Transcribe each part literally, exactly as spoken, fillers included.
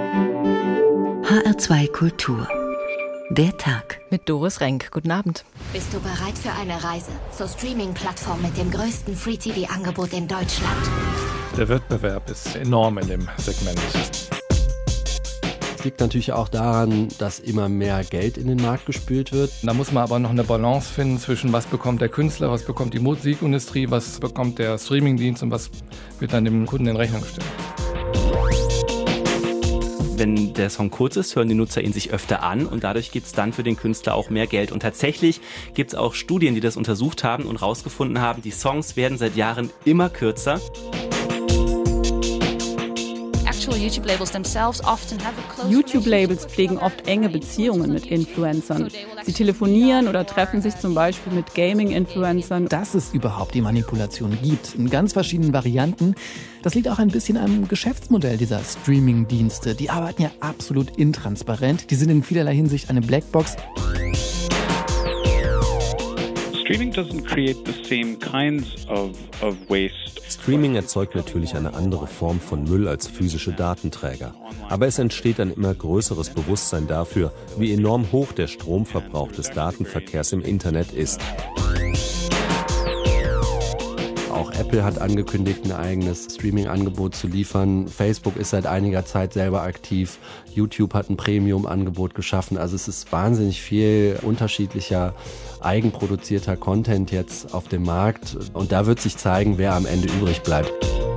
H R zwei Kultur. Der Tag. Mit Doris Renk. Guten Abend. Bist du bereit für eine Reise zur Streaming-Plattform mit dem größten Free-T V-Angebot in Deutschland? Der Wettbewerb ist enorm in dem Segment. Es liegt natürlich auch daran, dass immer mehr Geld in den Markt gespült wird. Da muss man aber noch eine Balance finden zwischen was bekommt der Künstler, was bekommt die Musikindustrie, was bekommt der Streamingdienst und was wird dann dem Kunden in Rechnung gestellt. Wenn der Song kurz ist, hören die Nutzer ihn sich öfter an und dadurch gibt es dann für den Künstler auch mehr Geld. Und tatsächlich gibt es auch Studien, die das untersucht haben und rausgefunden haben, die Songs werden seit Jahren immer kürzer. YouTube-Labels pflegen oft enge Beziehungen mit Influencern. Sie telefonieren oder treffen sich zum Beispiel mit Gaming-Influencern. Dass es überhaupt die Manipulation gibt, in ganz verschiedenen Varianten, das liegt auch ein bisschen am Geschäftsmodell dieser Streaming-Dienste. Die arbeiten ja absolut intransparent. Die sind in vielerlei Hinsicht eine Blackbox. Streaming doesn't create the same kinds of, of waste. Streaming erzeugt natürlich eine andere Form von Müll als physische Datenträger. Aber es entsteht ein immer größeres Bewusstsein dafür, wie enorm hoch der Stromverbrauch des Datenverkehrs im Internet ist. Auch Apple hat angekündigt, ein eigenes Streaming-Angebot zu liefern. Facebook ist seit einiger Zeit selber aktiv. YouTube hat ein Premium-Angebot geschaffen. Also es ist wahnsinnig viel unterschiedlicher, eigenproduzierter Content jetzt auf dem Markt. Und da wird sich zeigen, wer am Ende übrig bleibt.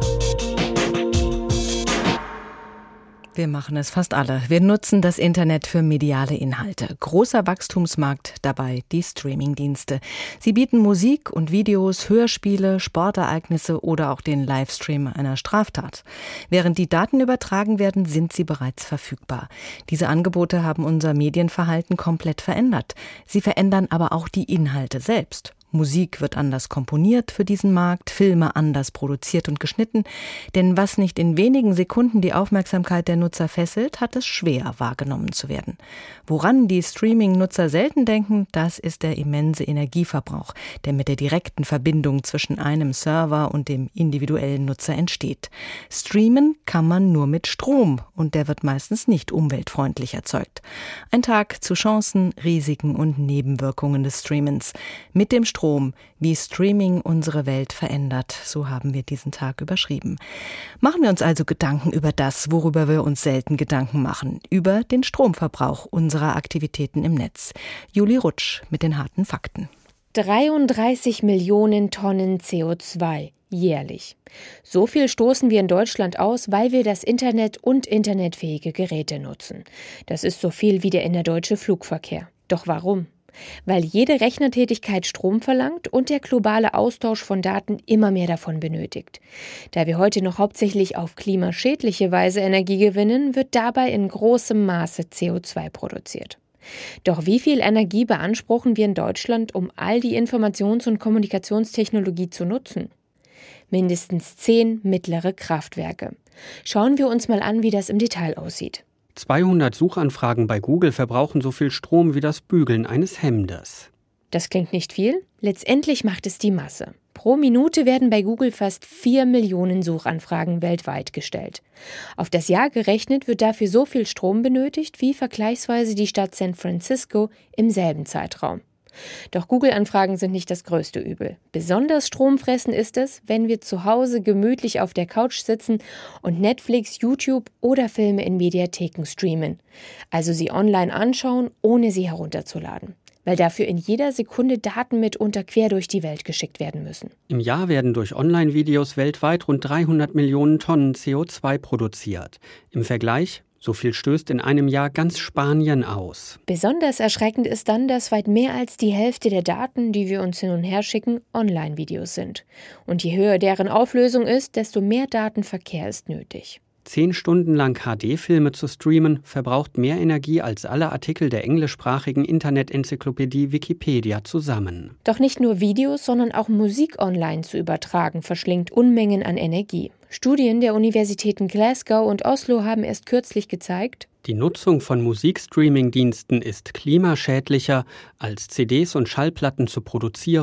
Wir machen es fast alle. Wir nutzen das Internet für mediale Inhalte. Großer Wachstumsmarkt dabei die Streamingdienste. Sie bieten Musik und Videos, Hörspiele, Sportereignisse oder auch den Livestream einer Straftat. Während die Daten übertragen werden, sind sie bereits verfügbar. Diese Angebote haben unser Medienverhalten komplett verändert. Sie verändern aber auch die Inhalte selbst. Musik wird anders komponiert für diesen Markt, Filme anders produziert und geschnitten. Denn was nicht in wenigen Sekunden die Aufmerksamkeit der Nutzer fesselt, hat es schwer wahrgenommen zu werden. Woran die Streaming-Nutzer selten denken, das ist der immense Energieverbrauch, der mit der direkten Verbindung zwischen einem Server und dem individuellen Nutzer entsteht. Streamen kann man nur mit Strom und der wird meistens nicht umweltfreundlich erzeugt. Ein Tag zu Chancen, Risiken und Nebenwirkungen des Streamens. Mit dem Strom Strom, wie Streaming unsere Welt verändert, so haben wir diesen Tag überschrieben. Machen wir uns also Gedanken über das, worüber wir uns selten Gedanken machen, über den Stromverbrauch unserer Aktivitäten im Netz. Julie Rutsch mit den harten Fakten. dreiunddreißig Millionen Tonnen C O zwei jährlich. So viel stoßen wir in Deutschland aus, weil wir das Internet und internetfähige Geräte nutzen. Das ist so viel wie der innerdeutsche Flugverkehr. Doch warum? Weil jede Rechnertätigkeit Strom verlangt und der globale Austausch von Daten immer mehr davon benötigt. Da wir heute noch hauptsächlich auf klimaschädliche Weise Energie gewinnen, wird dabei in großem Maße C O zwei produziert. Doch wie viel Energie beanspruchen wir in Deutschland, um all die Informations- und Kommunikationstechnologie zu nutzen? Mindestens zehn mittlere Kraftwerke. Schauen wir uns mal an, wie das im Detail aussieht. zweihundert Suchanfragen bei Google verbrauchen so viel Strom wie das Bügeln eines Hemdes. Das klingt nicht viel, letztendlich macht es die Masse. Pro Minute werden bei Google fast vier Millionen Suchanfragen weltweit gestellt. Auf das Jahr gerechnet wird dafür so viel Strom benötigt wie vergleichsweise die Stadt San Francisco im selben Zeitraum. Doch Google-Anfragen sind nicht das größte Übel. Besonders stromfressend ist es, wenn wir zu Hause gemütlich auf der Couch sitzen und Netflix, YouTube oder Filme in Mediatheken streamen. Also sie online anschauen, ohne sie herunterzuladen. Weil dafür in jeder Sekunde Daten mitunter quer durch die Welt geschickt werden müssen. Im Jahr werden durch Online-Videos weltweit rund dreihundert Millionen Tonnen C O zwei produziert. Im Vergleich: so viel stößt in einem Jahr ganz Spanien aus. Besonders erschreckend ist dann, dass weit mehr als die Hälfte der Daten, die wir uns hin und her schicken, Online-Videos sind. Und je höher deren Auflösung ist, desto mehr Datenverkehr ist nötig. Zehn Stunden lang H D-Filme zu streamen, verbraucht mehr Energie als alle Artikel der englischsprachigen Internet-Enzyklopädie Wikipedia zusammen. Doch nicht nur Videos, sondern auch Musik online zu übertragen, verschlingt Unmengen an Energie. Studien der Universitäten Glasgow und Oslo haben erst kürzlich gezeigt, die Nutzung von Musikstreaming-Diensten ist klimaschädlicher, als C Ds und Schallplatten zu produzieren,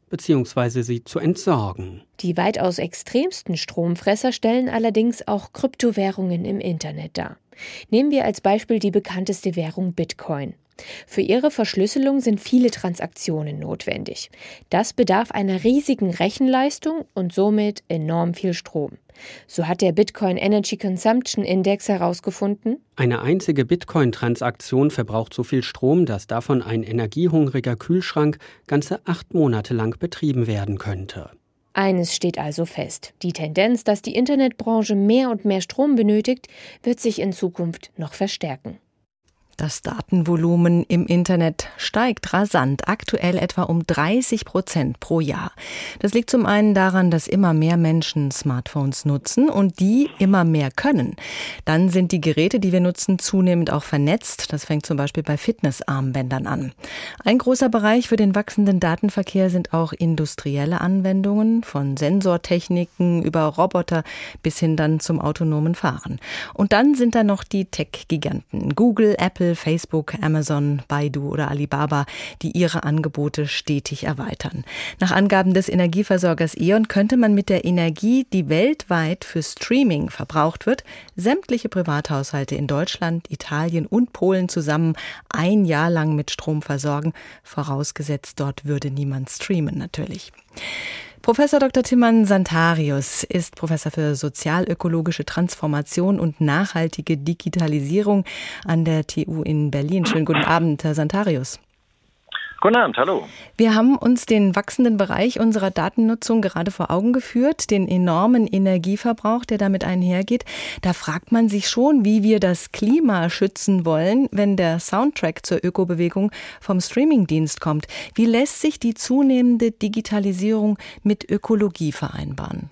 bzw. sie zu entsorgen. Die weitaus extremsten Stromfresser stellen allerdings auch Kryptowährungen im Internet dar. Nehmen wir als Beispiel die bekannteste Währung Bitcoin. Für ihre Verschlüsselung sind viele Transaktionen notwendig. Das bedarf einer riesigen Rechenleistung und somit enorm viel Strom. So hat der Bitcoin Energy Consumption Index herausgefunden: Eine einzige Bitcoin-Transaktion verbraucht so viel Strom, dass davon ein energiehungriger Kühlschrank ganze acht Monate lang betrieben werden könnte. Eines steht also fest: Die Tendenz, dass die Internetbranche mehr und mehr Strom benötigt, wird sich in Zukunft noch verstärken. Das Datenvolumen im Internet steigt rasant, aktuell etwa um dreißig Prozent pro Jahr. Das liegt zum einen daran, dass immer mehr Menschen Smartphones nutzen und die immer mehr können. Dann sind die Geräte, die wir nutzen, zunehmend auch vernetzt. Das fängt zum Beispiel bei Fitnessarmbändern an. Ein großer Bereich für den wachsenden Datenverkehr sind auch industrielle Anwendungen, von Sensortechniken über Roboter bis hin dann zum autonomen Fahren. Und dann sind da noch die Tech-Giganten, Google, Apple, Facebook, Amazon, Baidu oder Alibaba, die ihre Angebote stetig erweitern. Nach Angaben des Energieversorgers E O N könnte man mit der Energie, die weltweit für Streaming verbraucht wird, sämtliche Privathaushalte in Deutschland, Italien und Polen zusammen ein Jahr lang mit Strom versorgen, vorausgesetzt dort würde niemand streamen natürlich. Professor Doktor Timman Santarius ist Professor für sozialökologische Transformation und nachhaltige Digitalisierung an der T U in Berlin. Schönen guten Abend, Herr Santarius. Guten Abend, hallo. Wir haben uns den wachsenden Bereich unserer Datennutzung gerade vor Augen geführt, den enormen Energieverbrauch, der damit einhergeht. Da fragt man sich schon, wie wir das Klima schützen wollen, wenn der Soundtrack zur Ökobewegung vom Streamingdienst kommt. Wie lässt sich die zunehmende Digitalisierung mit Ökologie vereinbaren?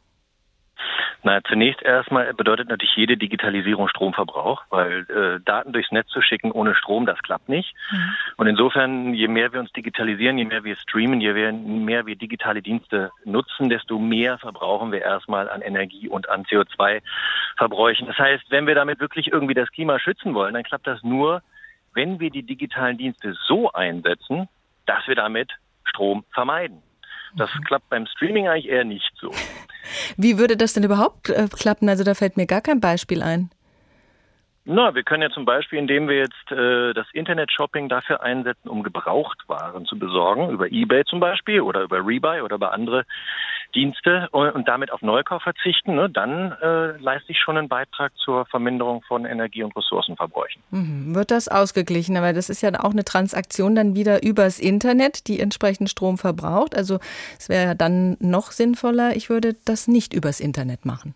Na, zunächst erstmal bedeutet natürlich jede Digitalisierung Stromverbrauch, weil äh, Daten durchs Netz zu schicken ohne Strom, das klappt nicht. Mhm. Und insofern, je mehr wir uns digitalisieren, je mehr wir streamen, je mehr wir digitale Dienste nutzen, desto mehr verbrauchen wir erstmal an Energie und an C O zwei Verbräuchen. Das heißt, wenn wir damit wirklich irgendwie das Klima schützen wollen, dann klappt das nur, wenn wir die digitalen Dienste so einsetzen, dass wir damit Strom vermeiden. Das mhm. klappt beim Streaming eigentlich eher nicht so. Wie würde das denn überhaupt äh, klappen? Also da fällt mir gar kein Beispiel ein. Na, wir können ja zum Beispiel, indem wir jetzt äh, das Internet-Shopping dafür einsetzen, um Gebrauchtwaren zu besorgen, über eBay zum Beispiel oder über Rebuy oder über andere Dienste und, und damit auf Neukauf verzichten, ne, dann äh, leiste ich schon einen Beitrag zur Verminderung von Energie- und Ressourcenverbräuchen. Mhm. Wird das ausgeglichen? Aber das ist ja auch eine Transaktion dann wieder übers Internet, die entsprechend Strom verbraucht. Also es wäre ja dann noch sinnvoller, ich würde das nicht übers Internet machen.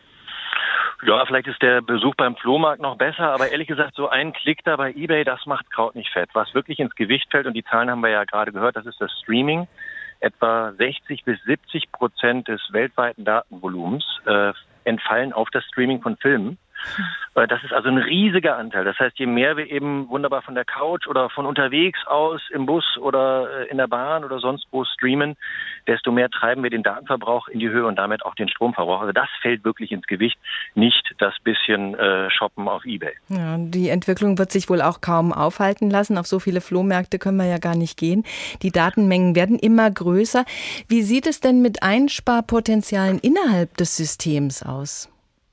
Ja, vielleicht ist der Besuch beim Flohmarkt noch besser, aber ehrlich gesagt, so ein Klick da bei eBay, das macht Kraut nicht fett. Was wirklich ins Gewicht fällt, und die Zahlen haben wir ja gerade gehört, das ist das Streaming. Etwa sechzig bis siebzig Prozent des weltweiten Datenvolumens äh, entfallen auf das Streaming von Filmen. Das ist also ein riesiger Anteil. Das heißt, je mehr wir eben wunderbar von der Couch oder von unterwegs aus im Bus oder in der Bahn oder sonst wo streamen, desto mehr treiben wir den Datenverbrauch in die Höhe und damit auch den Stromverbrauch. Also das fällt wirklich ins Gewicht, nicht das bisschen äh, Shoppen auf eBay. Ja, die Entwicklung wird sich wohl auch kaum aufhalten lassen. Auf so viele Flohmärkte können wir ja gar nicht gehen. Die Datenmengen werden immer größer. Wie sieht es denn mit Einsparpotenzialen innerhalb des Systems aus?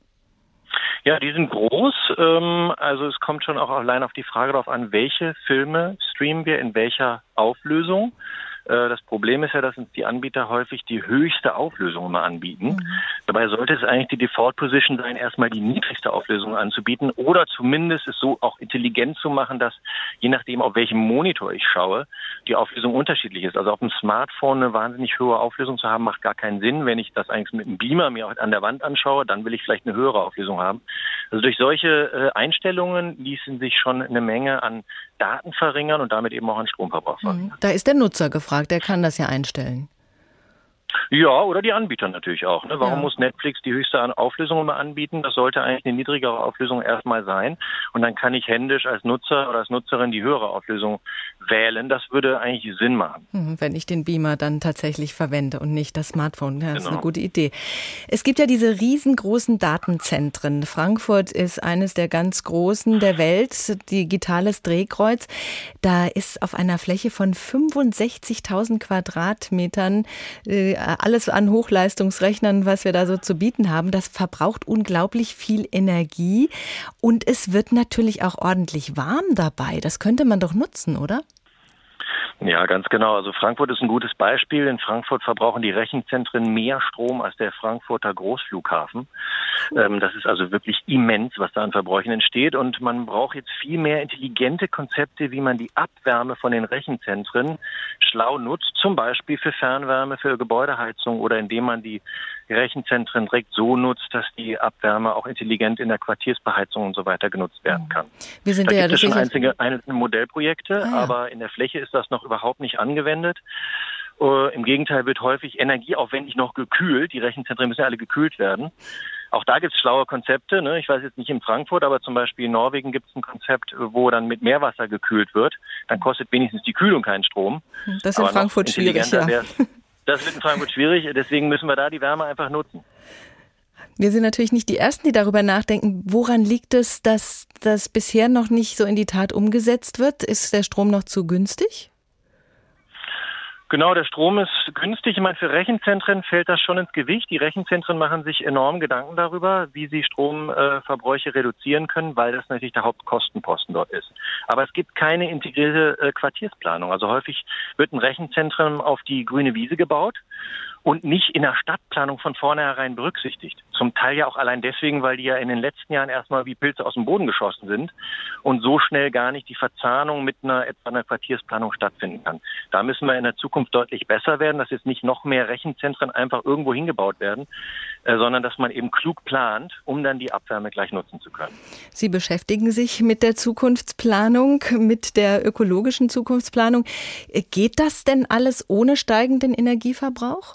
Ja, die sind groß. Also es kommt schon auch allein auf die Frage darauf an, welche Filme streamen wir in welcher Auflösung. Das Problem ist ja, dass uns die Anbieter häufig die höchste Auflösung immer anbieten. Mhm. Dabei sollte es eigentlich die Default-Position sein, erstmal die niedrigste Auflösung anzubieten oder zumindest es so auch intelligent zu machen, dass je nachdem, auf welchem Monitor ich schaue, die Auflösung unterschiedlich ist. Also auf dem Smartphone eine wahnsinnig hohe Auflösung zu haben, macht gar keinen Sinn. Wenn ich das eigentlich mit einem Beamer mir an der Wand anschaue, dann will ich vielleicht eine höhere Auflösung haben. Also durch solche äh, Einstellungen ließen sich schon eine Menge an Daten verringern und damit eben auch an Stromverbrauch verringern. Da ist der Nutzer gefragt, der kann das ja einstellen. Ja, oder die Anbieter natürlich auch. Ne? Warum Ja. muss Netflix die höchste An- Auflösung immer anbieten? Das sollte eigentlich eine niedrigere Auflösung erstmal sein. Und dann kann ich händisch als Nutzer oder als Nutzerin die höhere Auflösung wählen. Das würde eigentlich Sinn machen. Hm, wenn ich den Beamer dann tatsächlich verwende und nicht das Smartphone. Ja, das ist Genau. eine gute Idee. Es gibt ja diese riesengroßen Datenzentren. Frankfurt ist eines der ganz großen der Welt, digitales Drehkreuz. Da ist auf einer Fläche von fünfundsechzigtausend Quadratmetern äh, alles an Hochleistungsrechnern, was wir da so zu bieten haben. Das verbraucht unglaublich viel Energie und es wird natürlich auch ordentlich warm dabei. Das könnte man doch nutzen, oder? Ja, ganz genau. Also Frankfurt ist ein gutes Beispiel. In Frankfurt verbrauchen die Rechenzentren mehr Strom als der Frankfurter Großflughafen. Ähm, das ist also wirklich immens, was da an Verbräuchen entsteht. Und man braucht jetzt viel mehr intelligente Konzepte, wie man die Abwärme von den Rechenzentren schlau nutzt. Zum Beispiel für Fernwärme, für Gebäudeheizung oder indem man die Rechenzentren direkt so nutzt, dass die Abwärme auch intelligent in der Quartiersbeheizung und so weiter genutzt werden kann. Wir sind da ja, gibt es schon sicher- einzige, einzelne Modellprojekte, Ah, ja. aber in der Fläche ist das noch überhaupt nicht angewendet. Äh, Im Gegenteil wird häufig energieaufwendig noch gekühlt. Die Rechenzentren müssen ja alle gekühlt werden. Auch da gibt es schlaue Konzepte. Ne? Ich weiß jetzt nicht in Frankfurt, aber zum Beispiel in Norwegen gibt es ein Konzept, wo dann mit Meerwasser gekühlt wird. Dann kostet wenigstens die Kühlung keinen Strom. Das ist in Aber noch Frankfurt schwierig, intelligenter ja. wär's. Das wird in Frankfurt schwierig. Deswegen müssen wir da die Wärme einfach nutzen. Wir sind natürlich nicht die Ersten, die darüber nachdenken. Woran liegt es, dass das bisher noch nicht so in die Tat umgesetzt wird? Ist der Strom noch zu günstig? Genau, der Strom ist günstig. Ich meine, für Rechenzentren fällt das schon ins Gewicht. Die Rechenzentren machen sich enorm Gedanken darüber, wie sie Stromverbräuche reduzieren können, weil das natürlich der Hauptkostenposten dort ist. Aber es gibt keine integrierte äh, Quartiersplanung. Also häufig wird ein Rechenzentrum auf die grüne Wiese gebaut und nicht in der Stadtplanung von vornherein berücksichtigt. Zum Teil ja auch allein deswegen, weil die ja in den letzten Jahren erstmal wie Pilze aus dem Boden geschossen sind und so schnell gar nicht die Verzahnung mit einer etwa einer Quartiersplanung stattfinden kann. Da müssen wir in der Zukunft deutlich besser werden, dass jetzt nicht noch mehr Rechenzentren einfach irgendwo hingebaut werden, äh, sondern dass man eben klug plant, um dann die Abwärme gleich nutzen zu können. Sie beschäftigen sich mit der Zukunftsplanung, mit der ökologischen Zukunftsplanung. Geht das denn alles ohne steigenden Energieverbrauch?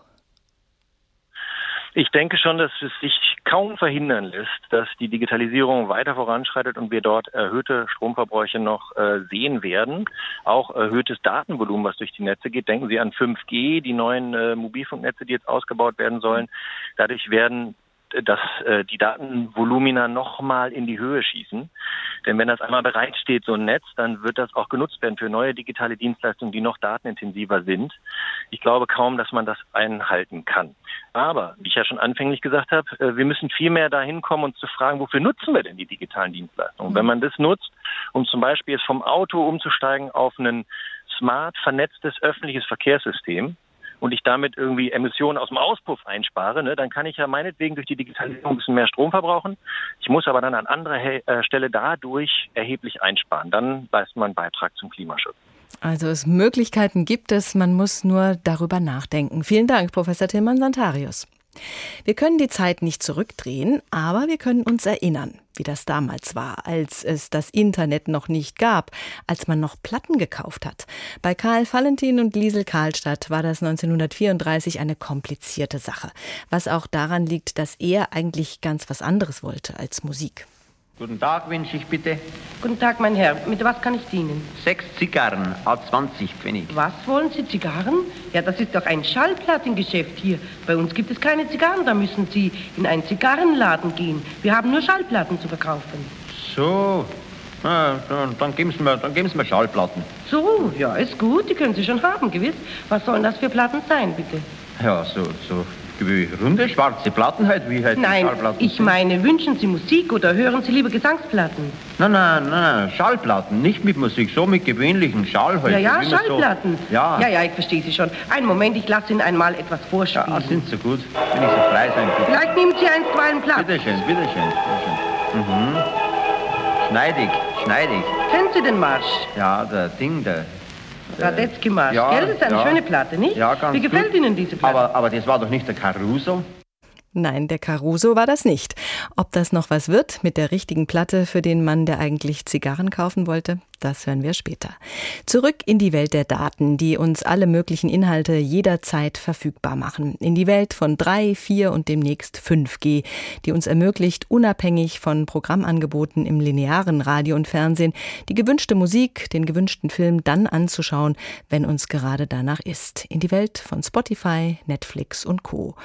Ich denke schon, dass es sich kaum verhindern lässt, dass die Digitalisierung weiter voranschreitet und wir dort erhöhte Stromverbräuche noch äh, sehen werden. Auch erhöhtes Datenvolumen, was durch die Netze geht. Denken Sie an fünf G, die neuen äh, Mobilfunknetze, die jetzt ausgebaut werden sollen. Dadurch werden dass äh, die Datenvolumina nochmal in die Höhe schießen. Denn wenn das einmal bereitsteht, so ein Netz, dann wird das auch genutzt werden für neue digitale Dienstleistungen, die noch datenintensiver sind. Ich glaube kaum, dass man das einhalten kann. Aber, wie ich ja schon anfänglich gesagt habe, äh, wir müssen viel mehr dahin kommen, uns zu fragen, wofür nutzen wir denn die digitalen Dienstleistungen? Mhm. Wenn man das nutzt, um zum Beispiel jetzt vom Auto umzusteigen auf ein smart vernetztes öffentliches Verkehrssystem, und ich damit irgendwie Emissionen aus dem Auspuff einspare, ne, dann kann ich ja meinetwegen durch die Digitalisierung ein bisschen mehr Strom verbrauchen. Ich muss aber dann an anderer He- äh, Stelle dadurch erheblich einsparen. Dann leistet man einen Beitrag zum Klimaschutz. Also es Möglichkeiten gibt es, man muss nur darüber nachdenken. Vielen Dank, Professor Tillmann-Santarius. Wir können die Zeit nicht zurückdrehen, aber wir können uns erinnern, wie das damals war, als es das Internet noch nicht gab, als man noch Platten gekauft hat. Bei Karl Valentin und Liesel Karlstadt war das neunzehnhundertvierunddreißig eine komplizierte Sache, was auch daran liegt, dass er eigentlich ganz was anderes wollte als Musik. Guten Tag, wünsche ich bitte. Guten Tag, mein Herr. Mit was kann ich dienen? Sechs Zigarren, à zwanzig Pfennig. Was wollen Sie, Zigarren? Ja, das ist doch ein Schallplattengeschäft hier. Bei uns gibt es keine Zigarren, da müssen Sie in einen Zigarrenladen gehen. Wir haben nur Schallplatten zu verkaufen. So, na, dann, dann, geben Sie mir, dann geben Sie mir Schallplatten. So, ja, ist gut, die können Sie schon haben, gewiss. Was sollen das für Platten sein, bitte? Ja, so, so wie runde, schwarze Platten halt, wie halt Nein, die Schallplatten ich sind. meine, wünschen Sie Musik oder hören Sie lieber Gesangsplatten? Nein, nein, nein, Schallplatten, nicht mit Musik, so mit gewöhnlichem Schall halt. Ja, ja, wie man Schallplatten. So, ja. ja, ja, ich verstehe Sie schon. Einen Moment, ich lasse Ihnen einmal etwas vorspielen. Ja, sind so gut, wenn ich so frei sein bitte. Vielleicht nehmen Sie einstweilen Platz. Bitteschön, bitteschön, bitteschön. Mhm. Schneidig, schneidig. Kennen Sie den Marsch? Ja, der Ding, der... Radetzky-Marsch, ja, gell? Das ist eine ja. schöne Platte, nicht? Ja, ganz Wie gefällt gut. Ihnen diese Platte? Aber, aber das war doch nicht der Caruso? Nein, der Caruso war das nicht. Ob das noch was wird mit der richtigen Platte für den Mann, der eigentlich Zigarren kaufen wollte, das hören wir später. Zurück in die Welt der Daten, die uns alle möglichen Inhalte jederzeit verfügbar machen. In die Welt von drei, vier und demnächst fünf G, die uns ermöglicht, unabhängig von Programmangeboten im linearen Radio und Fernsehen, die gewünschte Musik, den gewünschten Film dann anzuschauen, wenn uns gerade danach ist. In die Welt von Spotify, Netflix und Co.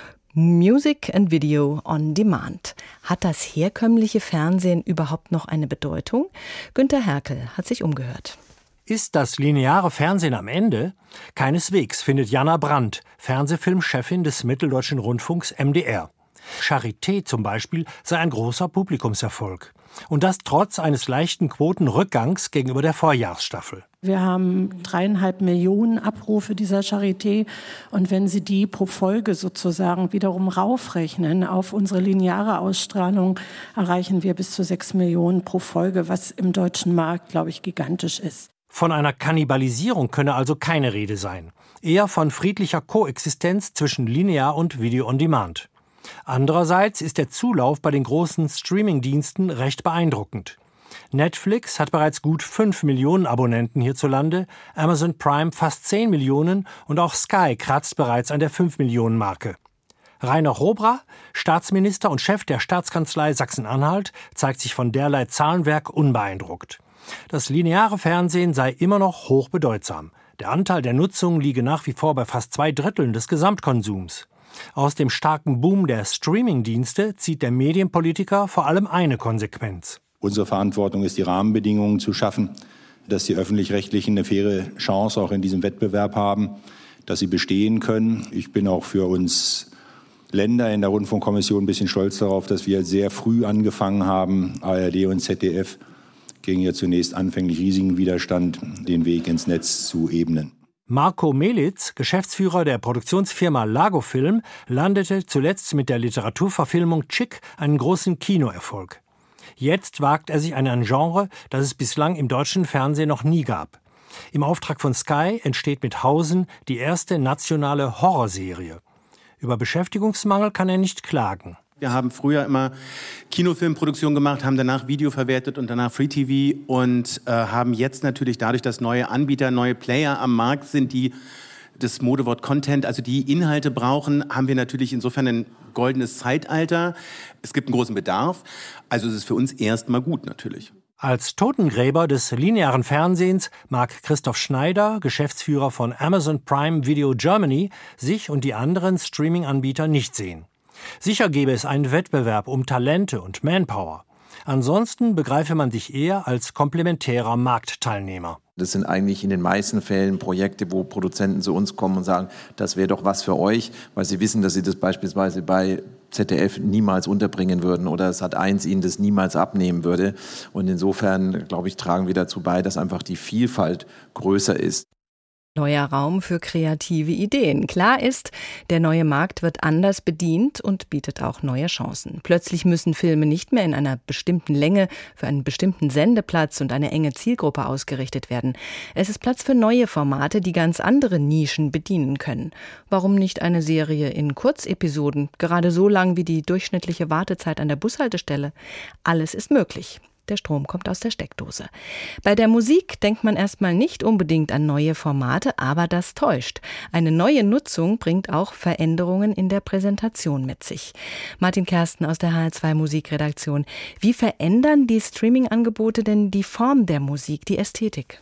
Music and Video on Demand. Hat das herkömmliche Fernsehen überhaupt noch eine Bedeutung? Günter Herkel hat sich umgehört. Ist das lineare Fernsehen am Ende? Keineswegs, findet Jana Brandt, Fernsehfilmchefin des Mitteldeutschen Rundfunks M D R. Charité zum Beispiel sei ein großer Publikumserfolg. Und das trotz eines leichten Quotenrückgangs gegenüber der Vorjahresstaffel. Wir haben dreieinhalb Millionen Abrufe dieser Charité. Und wenn Sie die pro Folge sozusagen wiederum raufrechnen auf unsere lineare Ausstrahlung, erreichen wir bis zu sechs Millionen pro Folge, was im deutschen Markt, glaube ich, gigantisch ist. Von einer Kannibalisierung könne also keine Rede sein. Eher von friedlicher Koexistenz zwischen Linear und Video on Demand. Andererseits ist der Zulauf bei den großen Streamingdiensten recht beeindruckend. Netflix hat bereits gut fünf Millionen Abonnenten hierzulande, Amazon Prime fast zehn Millionen und auch Sky kratzt bereits an der fünf Millionen Marke. Rainer Robra, Staatsminister und Chef der Staatskanzlei Sachsen-Anhalt, zeigt sich von derlei Zahlenwerk unbeeindruckt. Das lineare Fernsehen sei immer noch hochbedeutsam. Der Anteil der Nutzung liege nach wie vor bei fast zwei Dritteln des Gesamtkonsums. Aus dem starken Boom der Streamingdienste zieht der Medienpolitiker vor allem eine Konsequenz. Unsere Verantwortung ist, die Rahmenbedingungen zu schaffen, dass die Öffentlich-Rechtlichen eine faire Chance auch in diesem Wettbewerb haben, dass sie bestehen können. Ich bin auch für uns Länder in der Rundfunkkommission ein bisschen stolz darauf, dass wir sehr früh angefangen haben, A R D und Z D F gegen ja zunächst anfänglich riesigen Widerstand den Weg ins Netz zu ebnen. Marco Melitz, Geschäftsführer der Produktionsfirma Lagofilm, landete zuletzt mit der Literaturverfilmung Chick einen großen Kinoerfolg. Jetzt wagt er sich an ein Genre, das es bislang im deutschen Fernsehen noch nie gab. Im Auftrag von Sky entsteht mit Hausen die erste nationale Horrorserie. Über Beschäftigungsmangel kann er nicht klagen. Wir haben früher immer Kinofilmproduktion gemacht, haben danach Video verwertet und danach Free T V und äh, haben jetzt natürlich dadurch, dass neue Anbieter, neue Player am Markt sind, die das Modewort Content, also die Inhalte brauchen, haben wir natürlich insofern ein goldenes Zeitalter. Es gibt einen großen Bedarf, also es ist für uns erstmal gut natürlich. Als Totengräber des linearen Fernsehens mag Christoph Schneider, Geschäftsführer von Amazon Prime Video Germany, sich und die anderen Streaming-Anbieter nicht sehen. Sicher gäbe es einen Wettbewerb um Talente und Manpower. Ansonsten begreife man sich eher als komplementärer Marktteilnehmer. Das sind eigentlich in den meisten Fällen Projekte, wo Produzenten zu uns kommen und sagen, das wäre doch was für euch, weil sie wissen, dass sie das beispielsweise bei Z D F niemals unterbringen würden oder Sat eins ihnen das niemals abnehmen würde. Und insofern, glaube ich, tragen wir dazu bei, dass einfach die Vielfalt größer ist. Neuer Raum für kreative Ideen. Klar ist, der neue Markt wird anders bedient und bietet auch neue Chancen. Plötzlich müssen Filme nicht mehr in einer bestimmten Länge für einen bestimmten Sendeplatz und eine enge Zielgruppe ausgerichtet werden. Es ist Platz für neue Formate, die ganz andere Nischen bedienen können. Warum nicht eine Serie in Kurzepisoden, gerade so lang wie die durchschnittliche Wartezeit an der Bushaltestelle? Alles ist möglich. Der Strom kommt aus der Steckdose. Bei der Musik denkt man erstmal nicht unbedingt an neue Formate, aber das täuscht. Eine neue Nutzung bringt auch Veränderungen in der Präsentation mit sich. Martin Kersten aus der H R zwei Musikredaktion. Wie verändern die Streaming-Angebote denn die Form der Musik, die Ästhetik?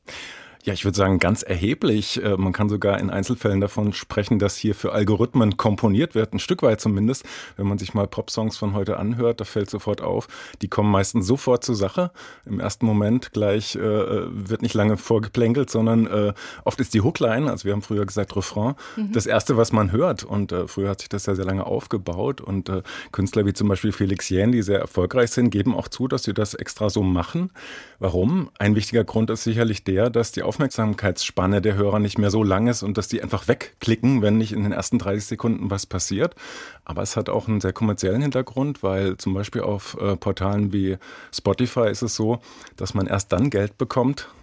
Ja, ich würde sagen, ganz erheblich. Man kann sogar in Einzelfällen davon sprechen, dass hier für Algorithmen komponiert wird, ein Stück weit zumindest. Wenn man sich mal Popsongs von heute anhört, da fällt sofort auf, die kommen meistens sofort zur Sache. Im ersten Moment gleich äh, wird nicht lange vorgeplänkelt, sondern äh, oft ist die Hookline, also wir haben früher gesagt Refrain, mhm. das Erste, was man hört. Und äh, früher hat sich das ja sehr lange aufgebaut. Und äh, Künstler wie zum Beispiel Felix Jähn, die sehr erfolgreich sind, geben auch zu, dass sie das extra so machen. Warum? Ein wichtiger Grund ist sicherlich der, dass die Aufmerksamkeitsspanne der Hörer nicht mehr so lang ist und dass die einfach wegklicken, wenn nicht in den ersten dreißig Sekunden was passiert. Aber es hat auch einen sehr kommerziellen Hintergrund, weil zum Beispiel auf äh, Portalen wie Spotify ist es so, dass man erst dann Geld bekommt,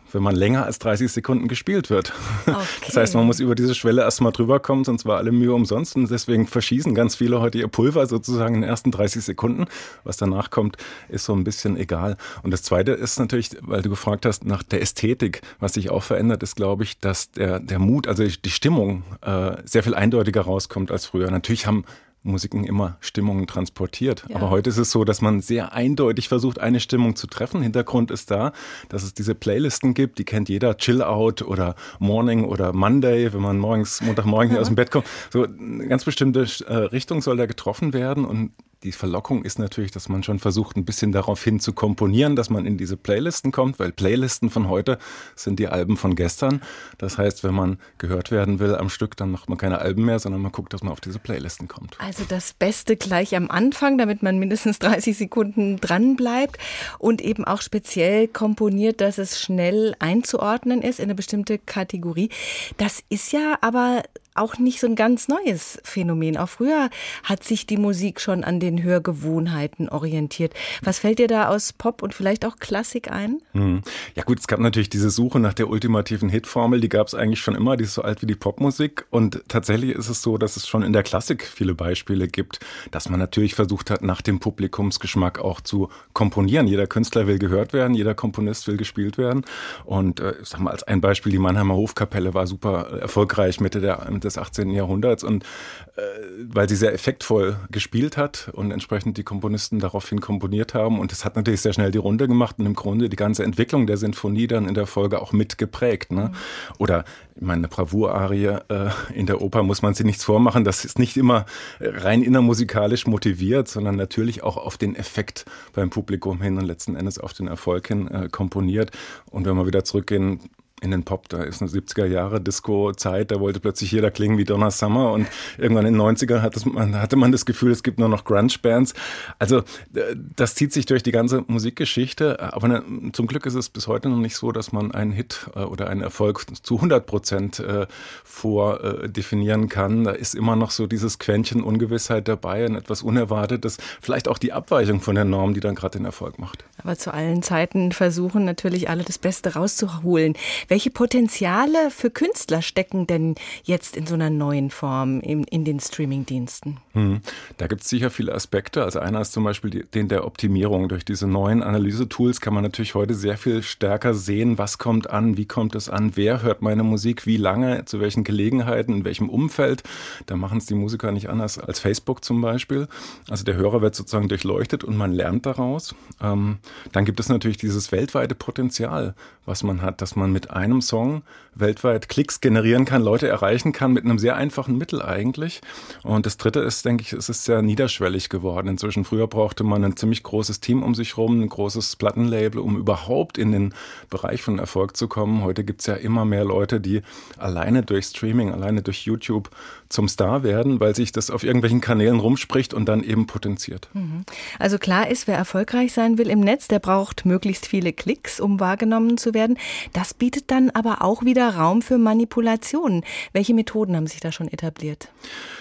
wenn man länger als dreißig Sekunden gespielt wird. Okay. Das heißt, man muss über diese Schwelle erstmal drüber kommen, sonst war alle Mühe umsonst. Und deswegen verschießen ganz viele heute ihr Pulver sozusagen in den ersten dreißig Sekunden. Was danach kommt, ist so ein bisschen egal. Und das Zweite ist natürlich, weil du gefragt hast nach der Ästhetik, was sich auch verändert, ist, glaube ich, dass der, der Mut, also die Stimmung äh, sehr viel eindeutiger rauskommt als früher. Natürlich haben Musiken immer Stimmungen transportiert. Ja. Aber heute ist es so, dass man sehr eindeutig versucht, eine Stimmung zu treffen. Hintergrund ist da, dass es diese Playlisten gibt, die kennt jeder, Chill Out oder Morning oder Monday, wenn man morgens, Montagmorgen hier aus dem Bett kommt. So eine ganz bestimmte äh, Richtung soll da getroffen werden und die Verlockung ist natürlich, dass man schon versucht, ein bisschen darauf hin zu komponieren, dass man in diese Playlisten kommt, weil Playlisten von heute sind die Alben von gestern. Das heißt, wenn man gehört werden will am Stück, dann macht man keine Alben mehr, sondern man guckt, dass man auf diese Playlisten kommt. Also das Beste gleich am Anfang, damit man mindestens dreißig Sekunden dran bleibt und eben auch speziell komponiert, dass es schnell einzuordnen ist in eine bestimmte Kategorie. Das ist ja aber auch nicht so ein ganz neues Phänomen. Auch früher hat sich die Musik schon an den Hörgewohnheiten orientiert. Was fällt dir da aus Pop und vielleicht auch Klassik ein? Hm. Ja gut, es gab natürlich diese Suche nach der ultimativen Hitformel, die gab es eigentlich schon immer, die ist so alt wie die Popmusik. Und tatsächlich ist es so, dass es schon in der Klassik viele Beispiele gibt, dass man natürlich versucht hat, nach dem Publikumsgeschmack auch zu komponieren. Jeder Künstler will gehört werden, jeder Komponist will gespielt werden. Und äh, ich sag mal als ein Beispiel, die Mannheimer Hofkapelle war super erfolgreich Mitte der des achtzehnten Jahrhunderts und äh, weil sie sehr effektvoll gespielt hat und entsprechend die Komponisten daraufhin komponiert haben und das hat natürlich sehr schnell die Runde gemacht und im Grunde die ganze Entwicklung der Sinfonie dann in der Folge auch mitgeprägt. Ne? Mhm. Oder ich meine, eine Bravour-Arie äh, in der Oper muss man sich nichts vormachen, das ist nicht immer rein innermusikalisch motiviert, sondern natürlich auch auf den Effekt beim Publikum hin und letzten Endes auf den Erfolg hin äh, komponiert. Und wenn wir wieder zurückgehen in den Pop, da ist eine siebziger Jahre Disco-Zeit, da wollte plötzlich jeder klingen wie Donna Summer und irgendwann in den neunzigern hatte man, hatte man das Gefühl, es gibt nur noch Grunge-Bands. Also das zieht sich durch die ganze Musikgeschichte, aber ne, zum Glück ist es bis heute noch nicht so, dass man einen Hit äh, oder einen Erfolg zu hundert Prozent äh, vordefinieren kann. Da ist immer noch so dieses Quäntchen Ungewissheit dabei, ein etwas Unerwartetes, vielleicht auch die Abweichung von der Norm, die dann gerade den Erfolg macht. Aber zu allen Zeiten versuchen natürlich alle das Beste rauszuholen. Welche Potenziale für Künstler stecken denn jetzt in so einer neuen Form in, in den Streamingdiensten? Hm. Da gibt es sicher viele Aspekte. Also einer ist zum Beispiel die, den der Optimierung. Durch diese neuen Analysetools kann man natürlich heute sehr viel stärker sehen, was kommt an, wie kommt es an, wer hört meine Musik, wie lange, zu welchen Gelegenheiten, in welchem Umfeld. Da machen es die Musiker nicht anders als Facebook zum Beispiel. Also der Hörer wird sozusagen durchleuchtet und man lernt daraus. Ähm, dann gibt es natürlich dieses weltweite Potenzial, was man hat, dass man mit einem Song weltweit Klicks generieren kann, Leute erreichen kann, mit einem sehr einfachen Mittel eigentlich. Und das Dritte ist, denke ich, es ist sehr niederschwellig geworden. Inzwischen, früher brauchte man ein ziemlich großes Team um sich rum, ein großes Plattenlabel, um überhaupt in den Bereich von Erfolg zu kommen. Heute gibt es ja immer mehr Leute, die alleine durch Streaming, alleine durch YouTube zum Star werden, weil sich das auf irgendwelchen Kanälen rumspricht und dann eben potenziert. Also klar ist, wer erfolgreich sein will im Netz, der braucht möglichst viele Klicks, um wahrgenommen zu werden. Das bietet dann aber auch wieder Raum für Manipulationen. Welche Methoden haben sich da schon etabliert?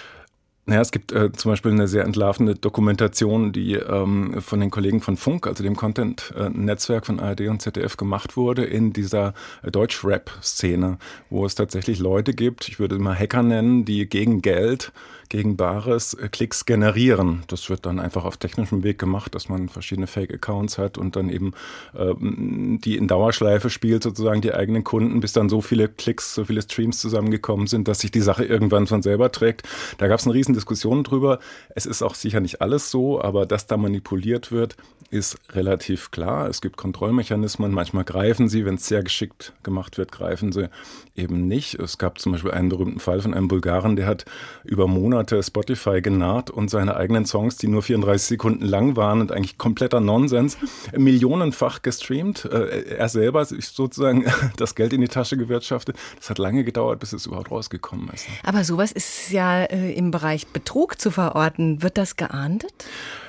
Naja, es gibt äh, zum Beispiel eine sehr entlarvende Dokumentation, die ähm, von den Kollegen von Funk, also dem Content-Netzwerk von A R D und Z D F gemacht wurde in dieser äh, Deutsch-Rap-Szene, wo es tatsächlich Leute gibt, ich würde es mal Hacker nennen, die gegen Geld, gegen Bares äh, Klicks generieren. Das wird dann einfach auf technischem Weg gemacht, dass man verschiedene Fake-Accounts hat und dann eben äh, die in Dauerschleife spielt, sozusagen die eigenen Kunden, bis dann so viele Klicks, so viele Streams zusammengekommen sind, dass sich die Sache irgendwann von selber trägt. Da gab es eine riesen Diskussion drüber. Es ist auch sicher nicht alles so, aber dass da manipuliert wird, ist relativ klar. Es gibt Kontrollmechanismen, manchmal greifen sie, wenn es sehr geschickt gemacht wird, greifen sie eben nicht. Es gab zum Beispiel einen berühmten Fall von einem Bulgaren, der hat über Monate Spotify genarrt und seine eigenen Songs, die nur vierunddreißig Sekunden lang waren und eigentlich kompletter Nonsens, millionenfach gestreamt. Er selber sich sozusagen das Geld in die Tasche gewirtschaftet. Das hat lange gedauert, bis es überhaupt rausgekommen ist. Aber sowas ist ja äh, im Bereich Betrug zu verorten. Wird das geahndet?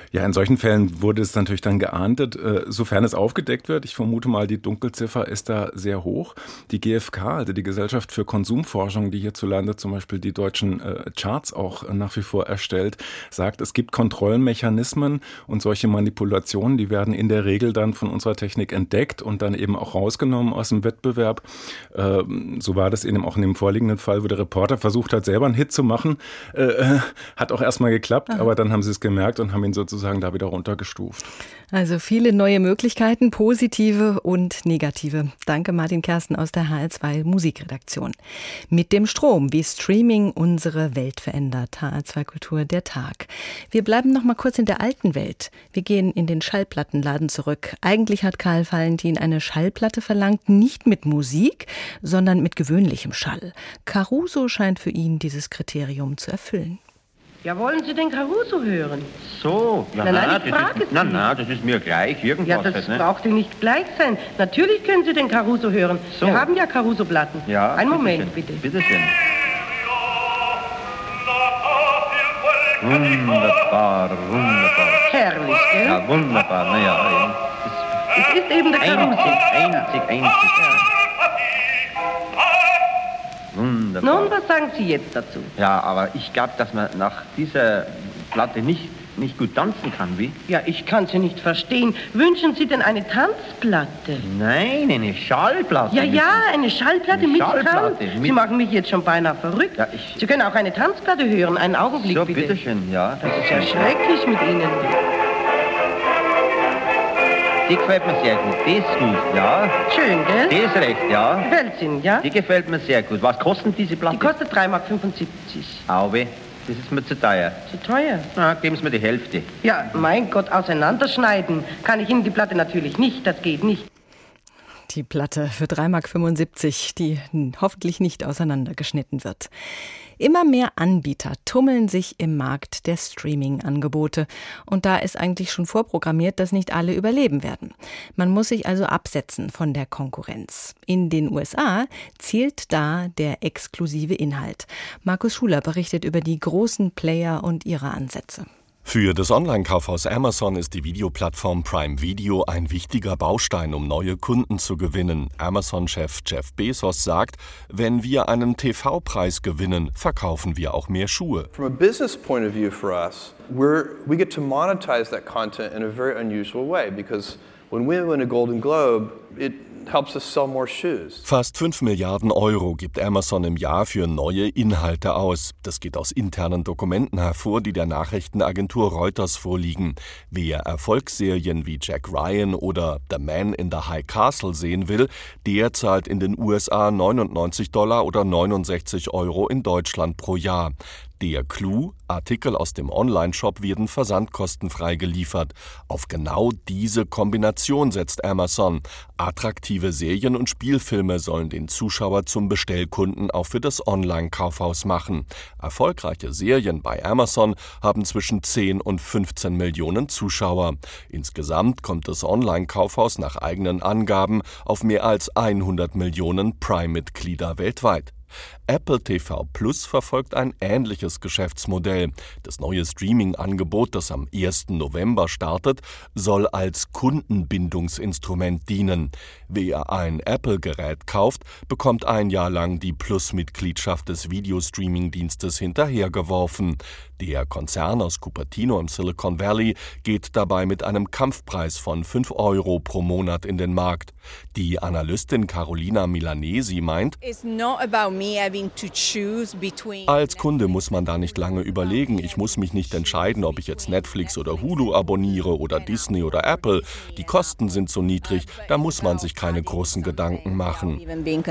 Ja, in solchen Fällen wurde es natürlich dann geahndet, äh, sofern es aufgedeckt wird. Ich vermute mal, die Dunkelziffer ist da sehr hoch. Die G f K, also die Gesellschaft für Konsumforschung, die hierzulande zum Beispiel die deutschen äh, Charts auch äh, nach wie vor erstellt, sagt, es gibt Kontrollmechanismen und solche Manipulationen, die werden in der Regel dann von unserer Technik entdeckt und dann eben auch rausgenommen aus dem Wettbewerb. Äh, so war das eben auch in dem vorliegenden Fall, wo der Reporter versucht hat, selber einen Hit zu machen. Äh, hat auch erstmal geklappt, Aha. aber dann haben sie es gemerkt und haben ihn sozusagen sagen, da wieder runtergestuft. Also viele neue Möglichkeiten, positive und negative. Danke Martin Kersten aus der H R zwei Musikredaktion. Mit dem Strom, wie Streaming unsere Welt verändert. H R zwei Kultur, der Tag. Wir bleiben noch mal kurz in der alten Welt. Wir gehen in den Schallplattenladen zurück. Eigentlich hat Karl Valentin eine Schallplatte verlangt, nicht mit Musik, sondern mit gewöhnlichem Schall. Caruso scheint für ihn dieses Kriterium zu erfüllen. Ja, wollen Sie den Caruso hören? So, na, nein, nein, ich das frage ist, na, na, das ist mir gleich, irgendwas. Ja, das halt, ne? braucht Ihnen nicht gleich sein. Natürlich können Sie den Caruso hören. So. Wir haben ja Caruso-Platten. Ja, Einen Moment, schön. bitte. Bitte schön. Wunderbar, wunderbar. Herrlich, gell? Ja, wunderbar, naja. Es ist eben der Caruso. Einzig, einzig, einzig. Ja. Wunderbar. Nun, was sagen Sie jetzt dazu? Ja, aber ich glaube, dass man nach dieser Platte nicht, nicht gut tanzen kann, wie? Ja, ich kann Sie nicht verstehen. Wünschen Sie denn eine Tanzplatte? Nein, eine Schallplatte. Ja, ja, eine Schallplatte eine mit Schallplatte Tanz. mit Sie machen mich jetzt schon beinahe verrückt. Ja, ich Sie können auch eine Tanzplatte hören. Einen Augenblick, so, bitte. bitteschön, ja. Das ist ja schrecklich mit Ihnen. Die gefällt mir sehr gut. Die ist gut, ja. Schön, gell? Die ist recht, ja. Gefällt Ihnen, ja? Die gefällt mir sehr gut. Was kostet diese Platte? Die kostet drei Mark fünfundsiebzig. Auwe, das ist mir zu teuer. Zu teuer? Na, geben Sie mir die Hälfte. Ja, mein Gott, auseinanderschneiden kann ich Ihnen die Platte natürlich nicht. Das geht nicht. Die Platte für drei Mark fünfundsiebzig, die hoffentlich nicht auseinandergeschnitten wird. Immer mehr Anbieter tummeln sich im Markt der Streaming-Angebote. Und da ist eigentlich schon vorprogrammiert, dass nicht alle überleben werden. Man muss sich also absetzen von der Konkurrenz. In den U S A zielt da der exklusive Inhalt. Markus Schuler berichtet über die großen Player und ihre Ansätze. Für das Online-Kaufhaus Amazon ist die Videoplattform Prime Video ein wichtiger Baustein, um neue Kunden zu gewinnen. Amazon-Chef Jeff Bezos sagt, wenn wir einen T V-Preis gewinnen, verkaufen wir auch mehr Schuhe. From a business point of view for us, we're, we get to monetize that content in a very unusual way, because when we win a Golden Globe, it helps us sell more shoes. Fast fünf Milliarden Euro gibt Amazon im Jahr für neue Inhalte aus. Das geht aus internen Dokumenten hervor, die der Nachrichtenagentur Reuters vorliegen. Wer Erfolgsserien wie Jack Ryan oder The Man in the High Castle sehen will, der zahlt in den U S A neunundneunzig Dollar oder neunundsechzig Euro in Deutschland pro Jahr. Der Clou: Artikel aus dem Online-Shop werden versandkostenfrei geliefert. Auf genau diese Kombination setzt Amazon. Attraktive Serien und Spielfilme sollen den Zuschauer zum Bestellkunden auch für das Online-Kaufhaus machen. Erfolgreiche Serien bei Amazon haben zwischen zehn und fünfzehn Millionen Zuschauer. Insgesamt kommt das Online-Kaufhaus nach eigenen Angaben auf mehr als hundert Millionen Prime-Mitglieder weltweit. Apple T V Plus verfolgt ein ähnliches Geschäftsmodell. Das neue Streaming-Angebot, das am ersten November startet, soll als Kundenbindungsinstrument dienen. Wer ein Apple-Gerät kauft, bekommt ein Jahr lang die Plus-Mitgliedschaft des Videostreaming-Dienstes hinterhergeworfen. Der Konzern aus Cupertino im Silicon Valley geht dabei mit einem Kampfpreis von fünf Euro pro Monat in den Markt. Die Analystin Carolina Milanesi meint, als Kunde muss man da nicht lange überlegen. Ich muss mich nicht entscheiden, ob ich jetzt Netflix oder Hulu abonniere oder Disney oder Apple. Die Kosten sind so niedrig, da muss man sich keine großen Gedanken machen.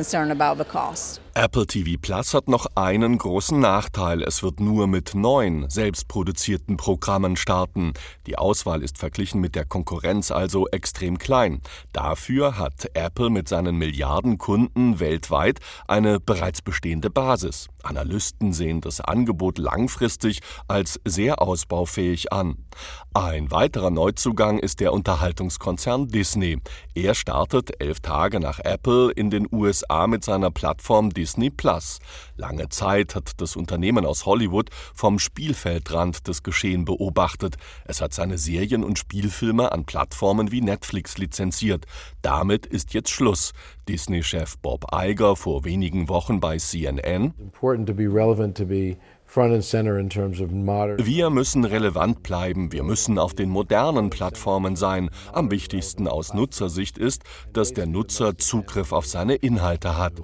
Apple T V Plus hat noch einen großen Nachteil. Es wird nur mit neuen, selbstproduzierten Programmen starten. Die Auswahl ist verglichen mit der Konkurrenz also extrem klein. Dafür hat Apple mit seinen Milliarden Kunden weltweit eine bereits bestehende Basis. Analysten sehen das Angebot langfristig als sehr ausbaufähig an. Ein weiterer Neuzugang ist der Unterhaltungskonzern Disney. Er startet elf Tage nach Apple in den U S A mit seiner Plattform Disney Disney Plus. Lange Zeit hat das Unternehmen aus Hollywood vom Spielfeldrand das Geschehen beobachtet. Es hat seine Serien und Spielfilme an Plattformen wie Netflix lizenziert. Damit ist jetzt Schluss. Disney-Chef Bob Iger vor wenigen Wochen bei C N N: Wir müssen relevant bleiben, wir müssen auf den modernen Plattformen sein. Am wichtigsten aus Nutzersicht ist, dass der Nutzer Zugriff auf seine Inhalte hat.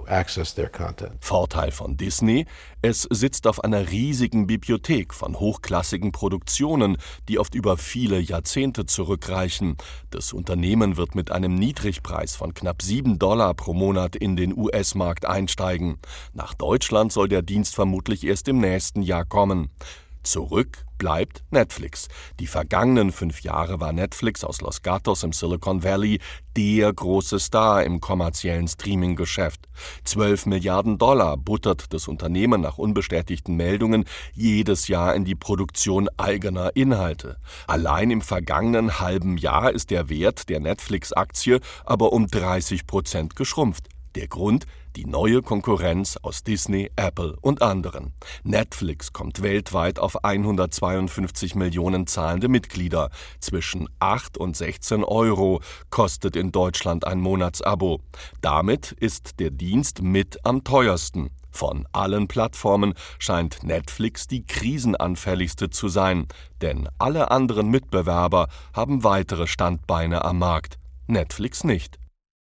Vorteil von Disney: Es sitzt auf einer riesigen Bibliothek von hochklassigen Produktionen, die oft über viele Jahrzehnte zurückreichen. Das Unternehmen wird mit einem Niedrigpreis von knapp sieben Dollar pro Monat in den U S-Markt einsteigen. Nach Deutschland soll der Dienst vermutlich erst im nächsten Jahr kommen. Zurück bleibt Netflix. Die vergangenen fünf Jahre war Netflix aus Los Gatos im Silicon Valley der große Star im kommerziellen Streaming-Geschäft. Zwölf Milliarden Dollar buttert das Unternehmen nach unbestätigten Meldungen jedes Jahr in die Produktion eigener Inhalte. Allein im vergangenen halben Jahr ist der Wert der Netflix-Aktie aber um dreißig Prozent geschrumpft. Der Grund: die neue Konkurrenz aus Disney, Apple und anderen. Netflix kommt weltweit auf hundertzweiundfünfzig Millionen zahlende Mitglieder. Zwischen acht und sechzehn Euro kostet in Deutschland ein Monatsabo. Damit ist der Dienst mit am teuersten. Von allen Plattformen scheint Netflix die krisenanfälligste zu sein, denn alle anderen Mitbewerber haben weitere Standbeine am Markt. Netflix nicht.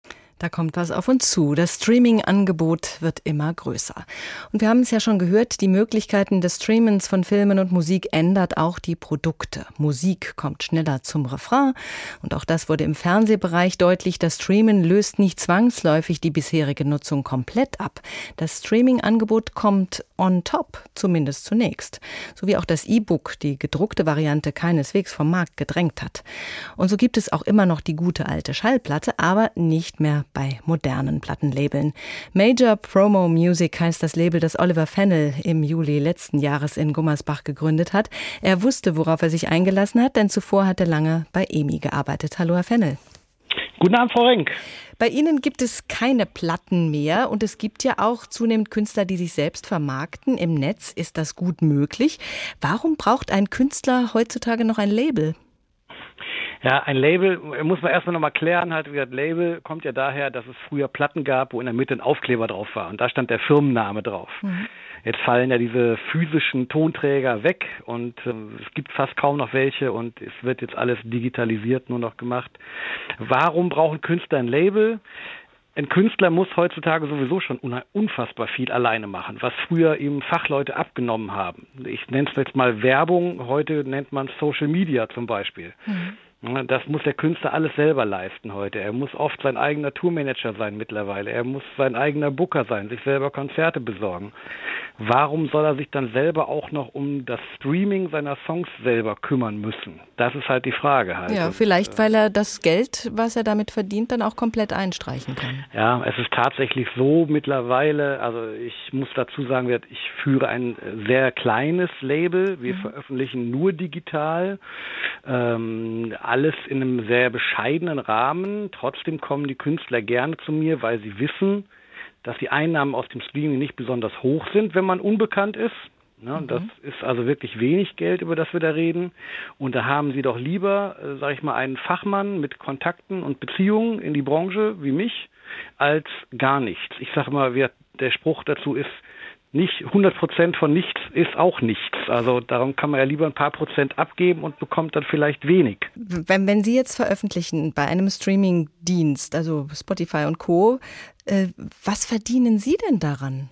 Da kommt was auf uns zu. Das Streaming-Angebot wird immer größer. Und wir haben es ja schon gehört, die Möglichkeiten des Streamens von Filmen und Musik ändert auch die Produkte. Musik kommt schneller zum Refrain. Und auch das wurde im Fernsehbereich deutlich. Das Streamen löst nicht zwangsläufig die bisherige Nutzung komplett ab. Das Streaming-Angebot kommt on top, zumindest zunächst. So wie auch das E-Book die gedruckte Variante keineswegs vom Markt gedrängt hat. Und so gibt es auch immer noch die gute alte Schallplatte, aber nicht mehr bei modernen Plattenlabeln. Major Promo Music heißt das Label, das Oliver Fennell im Juli letzten Jahres in Gummersbach gegründet hat. Er wusste, worauf er sich eingelassen hat, denn zuvor hat er lange bei E M I gearbeitet. Hallo, Herr Fennell. Guten Abend, Frau Renk. Bei Ihnen gibt es keine Platten mehr und es gibt ja auch zunehmend Künstler, die sich selbst vermarkten. Im Netz ist das gut möglich. Warum braucht ein Künstler heutzutage noch ein Label? Ja, ein Label muss man erstmal nochmal klären. Halt, wie gesagt, Label kommt ja daher, dass es früher Platten gab, wo in der Mitte ein Aufkleber drauf war. Und da stand der Firmenname drauf. Mhm. Jetzt fallen ja diese physischen Tonträger weg und äh, es gibt fast kaum noch welche und es wird jetzt alles digitalisiert nur noch gemacht. Warum brauchen Künstler ein Label? Ein Künstler muss heutzutage sowieso schon unfassbar viel alleine machen, was früher eben Fachleute abgenommen haben. Ich nenne es jetzt mal Werbung, heute nennt man es Social Media zum Beispiel. Mhm. Das muss der Künstler alles selber leisten heute. Er muss oft sein eigener Tourmanager sein mittlerweile. Er muss sein eigener Booker sein, sich selber Konzerte besorgen. Warum soll er sich dann selber auch noch um das Streaming seiner Songs selber kümmern müssen? Das ist halt die Frage halt. Ja, vielleicht, weil er das Geld, was er damit verdient, dann auch komplett einstreichen kann. Ja, es ist tatsächlich so mittlerweile, also ich muss dazu sagen, ich führe ein sehr kleines Label. Wir mhm. veröffentlichen nur digital. Ähm, alles in einem sehr bescheidenen Rahmen. Trotzdem kommen die Künstler gerne zu mir, weil sie wissen, dass die Einnahmen aus dem Streaming nicht besonders hoch sind, wenn man unbekannt ist. Ja, mhm. Das ist also wirklich wenig Geld, über das wir da reden. Und da haben sie doch lieber, äh, sag ich mal, einen Fachmann mit Kontakten und Beziehungen in die Branche wie mich, als gar nichts. Ich sage mal, der Spruch dazu ist, nicht hundert Prozent von nichts ist auch nichts. Also darum kann man ja lieber ein paar Prozent abgeben und bekommt dann vielleicht wenig. Wenn, wenn Sie jetzt veröffentlichen bei einem Streaming-Dienst, also Spotify und Co., äh, was verdienen Sie denn daran?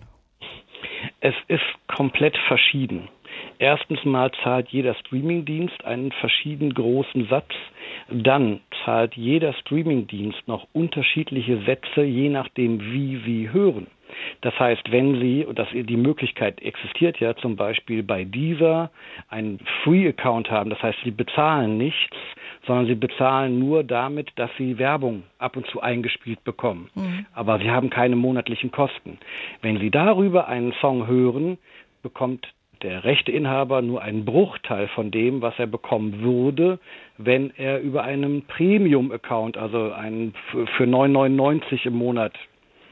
Es ist komplett verschieden. Erstens mal zahlt jeder Streamingdienst einen verschieden großen Satz. Dann zahlt jeder Streamingdienst noch unterschiedliche Sätze, je nachdem, wie Sie hören. Das heißt, wenn Sie, und das, die Möglichkeit existiert ja zum Beispiel bei Deezer, einen Free-Account haben, das heißt, Sie bezahlen nichts, sondern Sie bezahlen nur damit, dass Sie Werbung ab und zu eingespielt bekommen. Mhm. Aber Sie haben keine monatlichen Kosten. Wenn Sie darüber einen Song hören, bekommt der Rechteinhaber nur einen Bruchteil von dem, was er bekommen würde, wenn er über einen Premium-Account, also einen für neun neunundneunzig im Monat,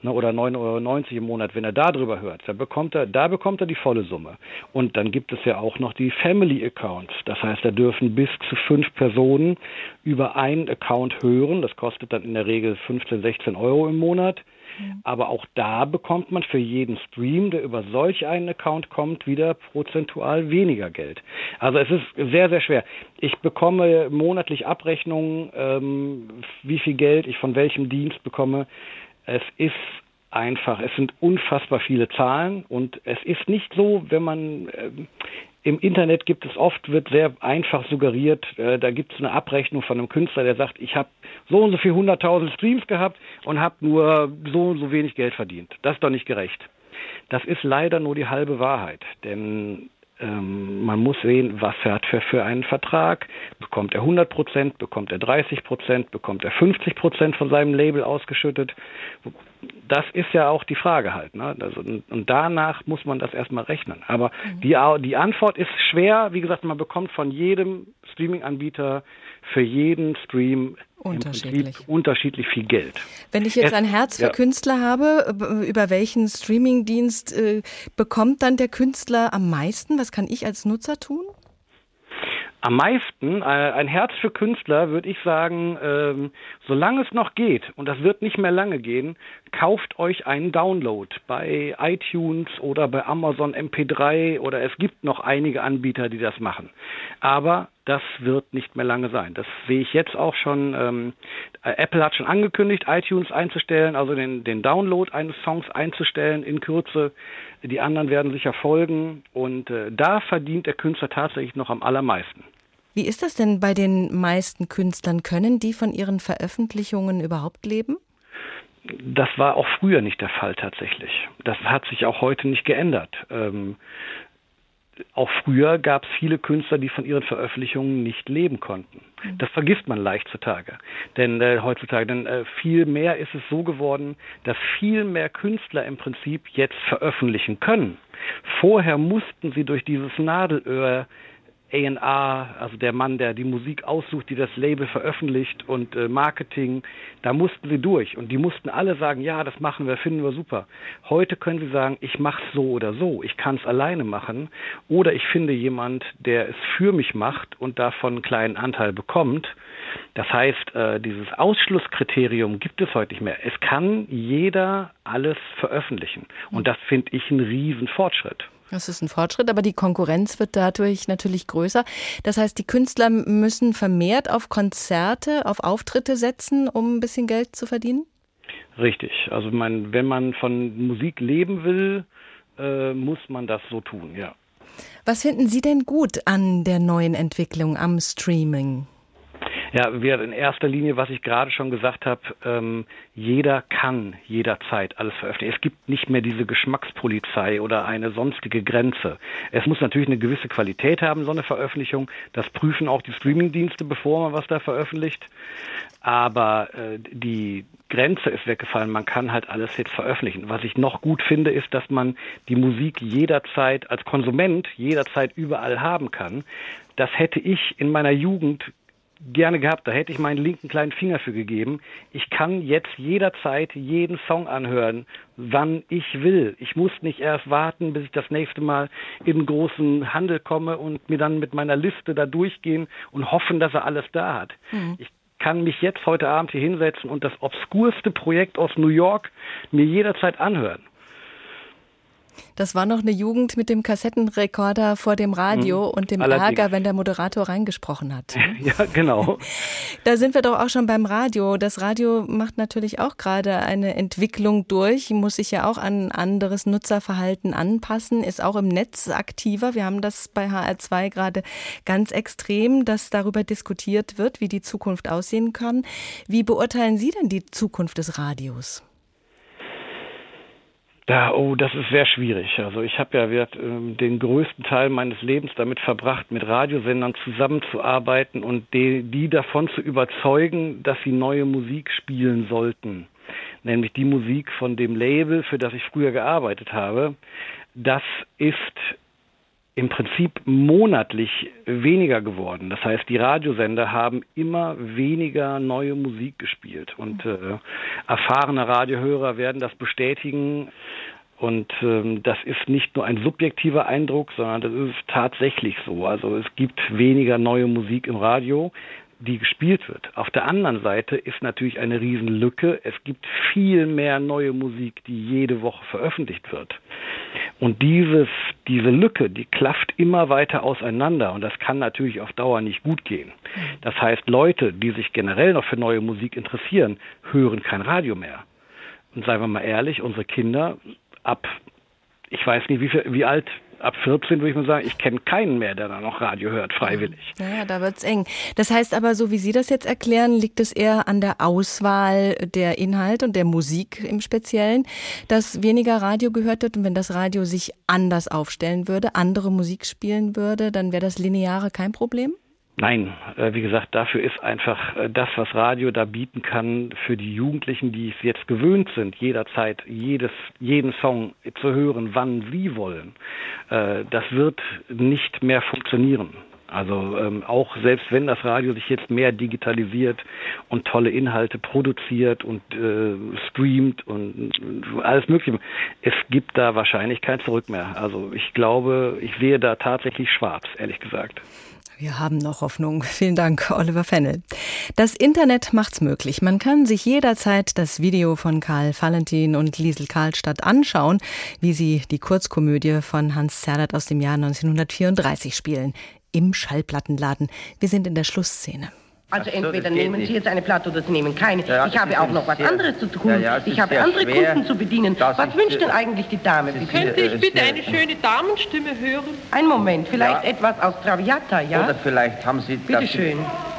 ne, oder neun Euro neunzig im Monat, wenn er da drüber hört, da bekommt er, da bekommt er die volle Summe. Und dann gibt es ja auch noch die Family Accounts. Das heißt, da dürfen bis zu fünf Personen über einen Account hören. Das kostet dann in der Regel fünfzehn, sechzehn Euro im Monat. Aber auch da bekommt man für jeden Stream, der über solch einen Account kommt, wieder prozentual weniger Geld. Also es ist sehr, sehr schwer. Ich bekomme monatlich Abrechnungen, ähm, wie viel Geld ich von welchem Dienst bekomme. Es ist einfach, es sind unfassbar viele Zahlen und es ist nicht so, wenn man... Ähm, Im Internet gibt es oft, wird sehr einfach suggeriert, äh, da gibt es eine Abrechnung von einem Künstler, der sagt, ich habe so und so viel hunderttausend Streams gehabt und habe nur so und so wenig Geld verdient. Das ist doch nicht gerecht. Das ist leider nur die halbe Wahrheit, denn ähm, man muss sehen, was hat er für einen Vertrag, bekommt er hundert Prozent, bekommt er dreißig Prozent, bekommt er fünfzig Prozent von seinem Label ausgeschüttet. Das ist ja auch die Frage halt. Ne? Also, und danach muss man das erstmal rechnen. Aber mhm. die, die Antwort ist schwer. Wie gesagt, man bekommt von jedem Streaming-Anbieter für jeden Stream unterschiedlich. unterschiedlich viel Geld. Wenn ich jetzt es, ein Herz für ja. Künstler habe, über welchen Streaming-Dienst äh, bekommt dann der Künstler am meisten? Was kann ich als Nutzer tun? Am meisten, äh, ein Herz für Künstler, würde ich sagen, ähm, solange es noch geht, und das wird nicht mehr lange gehen, kauft euch einen Download bei iTunes oder bei Amazon M P drei oder es gibt noch einige Anbieter, die das machen. Aber das wird nicht mehr lange sein. Das sehe ich jetzt auch schon. Ähm, Apple hat schon angekündigt, iTunes einzustellen, also den, den Download eines Songs einzustellen in Kürze. Die anderen werden sicher folgen und äh, da verdient der Künstler tatsächlich noch am allermeisten. Wie ist das denn bei den meisten Künstlern? Können die von ihren Veröffentlichungen überhaupt leben? Das war auch früher nicht der Fall tatsächlich. Das hat sich auch heute nicht geändert. Ähm, auch früher gab es viele Künstler, die von ihren Veröffentlichungen nicht leben konnten. Das vergisst man leicht zutage. Denn äh, heutzutage, denn äh, viel mehr ist es so geworden, dass viel mehr Künstler im Prinzip jetzt veröffentlichen können. Vorher mussten sie durch dieses Nadelöhr A und R, also der Mann, der die Musik aussucht, die das Label veröffentlicht und äh, Marketing, da mussten sie durch. Und die mussten alle sagen, ja, das machen wir, finden wir super. Heute können sie sagen, ich mache es so oder so, ich kann es alleine machen. Oder ich finde jemand, der es für mich macht und davon einen kleinen Anteil bekommt. Das heißt, äh, dieses Ausschlusskriterium gibt es heute nicht mehr. Es kann jeder alles veröffentlichen. Und das finde ich einen riesen Fortschritt. Das ist ein Fortschritt, aber die Konkurrenz wird dadurch natürlich größer. Das heißt, die Künstler müssen vermehrt auf Konzerte, auf Auftritte setzen, um ein bisschen Geld zu verdienen? Richtig. Also man, wenn man von Musik leben will, äh, muss man das so tun, ja. Was finden Sie denn gut an der neuen Entwicklung am Streaming? Ja, wir in erster Linie, was ich gerade schon gesagt habe, ähm, jeder kann jederzeit alles veröffentlichen. Es gibt nicht mehr diese Geschmackspolizei oder eine sonstige Grenze. Es muss natürlich eine gewisse Qualität haben, so eine Veröffentlichung. Das prüfen auch die Streamingdienste, bevor man was da veröffentlicht. Aber äh, die Grenze ist weggefallen. Man kann halt alles jetzt veröffentlichen. Was ich noch gut finde, ist, dass man die Musik jederzeit als Konsument jederzeit überall haben kann. Das hätte ich in meiner Jugend gerne gehabt, da hätte ich meinen linken kleinen Finger für gegeben. Ich kann jetzt jederzeit jeden Song anhören, wann ich will. Ich muss nicht erst warten, bis ich das nächste Mal in den großen Handel komme und mir dann mit meiner Liste da durchgehen und hoffen, dass er alles da hat. Mhm. Ich kann mich jetzt heute Abend hier hinsetzen und das obskurste Projekt aus New York mir jederzeit anhören. Das war noch eine Jugend mit dem Kassettenrekorder vor dem Radio mhm. und dem Allerdings. Ärger, wenn der Moderator reingesprochen hat. Ja, genau. Da sind wir doch auch schon beim Radio. Das Radio macht natürlich auch gerade eine Entwicklung durch, muss sich ja auch an anderes Nutzerverhalten anpassen, ist auch im Netz aktiver. Wir haben das bei H R zwei gerade ganz extrem, dass darüber diskutiert wird, wie die Zukunft aussehen kann. Wie beurteilen Sie denn die Zukunft des Radios? Da, oh, das ist sehr schwierig. Also ich habe ja wird, äh, den größten Teil meines Lebens damit verbracht, mit Radiosendern zusammenzuarbeiten und die, die davon zu überzeugen, dass sie neue Musik spielen sollten. Nämlich die Musik von dem Label, für das ich früher gearbeitet habe. Das ist im Prinzip monatlich weniger geworden. Das heißt, die Radiosender haben immer weniger neue Musik gespielt. Und äh, erfahrene Radiohörer werden das bestätigen. Und ähm, das ist nicht nur ein subjektiver Eindruck, sondern das ist tatsächlich so. Also es gibt weniger neue Musik im Radio, die gespielt wird. Auf der anderen Seite ist natürlich eine Riesenlücke. Es gibt viel mehr neue Musik, die jede Woche veröffentlicht wird. Und dieses, diese Lücke, die klafft immer weiter auseinander. Und das kann natürlich auf Dauer nicht gut gehen. Das heißt, Leute, die sich generell noch für neue Musik interessieren, hören kein Radio mehr. Und seien wir mal ehrlich, unsere Kinder ab, ich weiß nicht, wie, viel, wie alt, ab vierzehn würde ich mal sagen, ich kenne keinen mehr, der da noch Radio hört, freiwillig. Naja, da wird's eng. Das heißt aber, so wie Sie das jetzt erklären, liegt es eher an der Auswahl der Inhalte und der Musik im Speziellen, dass weniger Radio gehört wird. Und wenn das Radio sich anders aufstellen würde, andere Musik spielen würde, dann wäre das Lineare kein Problem? Nein, wie gesagt, dafür ist einfach das, was Radio da bieten kann, für die Jugendlichen, die es jetzt gewöhnt sind, jederzeit jedes, jeden Song zu hören, wann sie wollen. Das wird nicht mehr funktionieren. Also ähm, auch selbst wenn das Radio sich jetzt mehr digitalisiert und tolle Inhalte produziert und äh, streamt und, und alles Mögliche, es gibt da wahrscheinlich kein Zurück mehr. Also ich glaube, ich sehe da tatsächlich schwarz, ehrlich gesagt. Wir haben noch Hoffnung. Vielen Dank, Oliver Fennel. Das Internet macht's möglich. Man kann sich jederzeit das Video von Karl Valentin und Liesl Karlstadt anschauen, wie sie die Kurzkomödie von Hans Zerlett aus dem Jahr neunzehnhundertvierunddreißig spielen. Im Schallplattenladen. Wir sind in der Schlussszene. Also entweder nehmen Sie jetzt eine Platte oder Sie nehmen keine. Ja, ich habe auch noch was sehr, anderes zu tun. Ja, ja, ich habe andere schwer. Kunden zu bedienen. Das was ist, wünscht denn eigentlich die Dame? Könnte ich bitte eine schöne Damenstimme hören? Einen Moment, vielleicht Ja. etwas aus Traviata, ja? Oder vielleicht haben Sie... Bitte schön.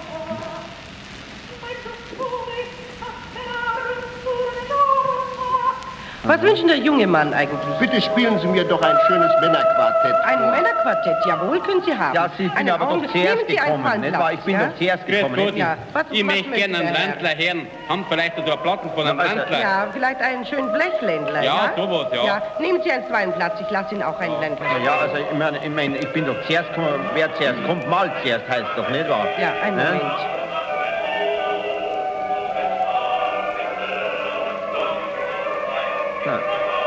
Was wünschen der junge Mann eigentlich? Bitte spielen Sie mir doch ein schönes Männerquartett. Ein Männerquartett, jawohl, können Sie haben. Ja, Sie sind Einen aber doch Augenblick. zuerst Nehmen Sie einen gekommen, nicht wahr? Ich bin ja? doch zuerst Grüß gekommen. Gott, nicht? Ja, was- ich was möchte möchte gerne einen der Herr? Ländler hören. Haben vielleicht ein paar Platten von einem also- Ländler? Ja, vielleicht einen schönen Blechländler, Ja, ja? sowas, ja. Ja, nehmen Sie einen zweiten Platz, ich lasse Ihnen auch einen Ländler. Ja, also ich meine, ich, mein, ich bin doch zuerst gekommen. Wer zuerst kommt, mal zuerst, heißt doch, nicht wahr? Ja, einen Ne? Moment. Ja.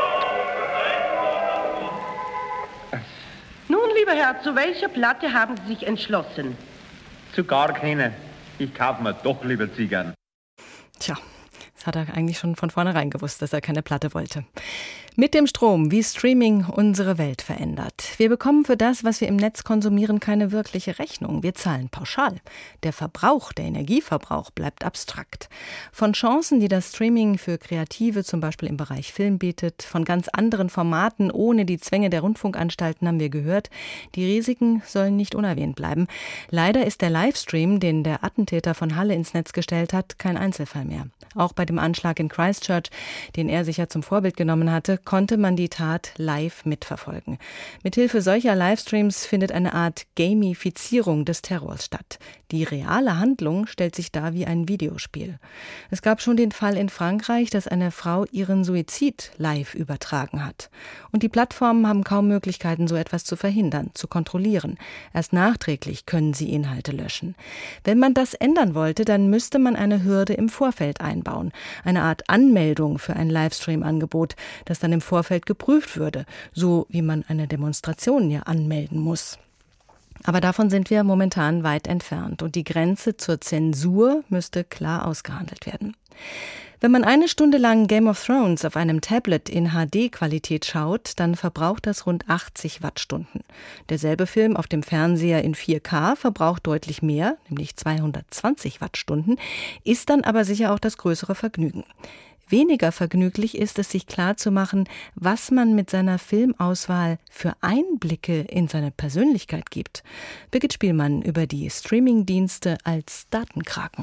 Nun, lieber Herr, zu welcher Platte haben Sie sich entschlossen? Zu gar keine. Ich kaufe mir doch lieber Zigarren. Tja, das hat er eigentlich schon von vornherein gewusst, dass er keine Platte wollte. Mit dem Strom, wie Streaming unsere Welt verändert. Wir bekommen für das, was wir im Netz konsumieren, keine wirkliche Rechnung. Wir zahlen pauschal. Der Verbrauch, der Energieverbrauch bleibt abstrakt. Von Chancen, die das Streaming für Kreative, zum Beispiel im Bereich Film bietet, von ganz anderen Formaten ohne die Zwänge der Rundfunkanstalten haben wir gehört. Die Risiken sollen nicht unerwähnt bleiben. Leider ist der Livestream, den der Attentäter von Halle ins Netz gestellt hat, kein Einzelfall mehr. Auch bei dem Anschlag in Christchurch, den er sich ja zum Vorbild genommen hatte, konnte man die Tat live mitverfolgen. Mithilfe solcher Livestreams findet eine Art Gamifizierung des Terrors statt. Die reale Handlung stellt sich dar wie ein Videospiel. Es gab schon den Fall in Frankreich, dass eine Frau ihren Suizid live übertragen hat. Und die Plattformen haben kaum Möglichkeiten, so etwas zu verhindern, zu kontrollieren. Erst nachträglich können sie Inhalte löschen. Wenn man das ändern wollte, dann müsste man eine Hürde im Vorfeld einbauen. Eine Art Anmeldung für ein Livestream-Angebot, das dann im Vorfeld geprüft würde, so wie man eine Demonstration ja anmelden muss. Aber davon sind wir momentan weit entfernt und die Grenze zur Zensur müsste klar ausgehandelt werden. Wenn man eine Stunde lang Game of Thrones auf einem Tablet in H D-Qualität schaut, dann verbraucht das rund achtzig Wattstunden. Derselbe Film auf dem Fernseher in vier K verbraucht deutlich mehr, nämlich zweihundertzwanzig Wattstunden, ist dann aber sicher auch das größere Vergnügen. Weniger vergnüglich ist es, sich klarzumachen, was man mit seiner Filmauswahl für Einblicke in seine Persönlichkeit gibt. Birgit Spielmann über die Streamingdienste als Datenkraken.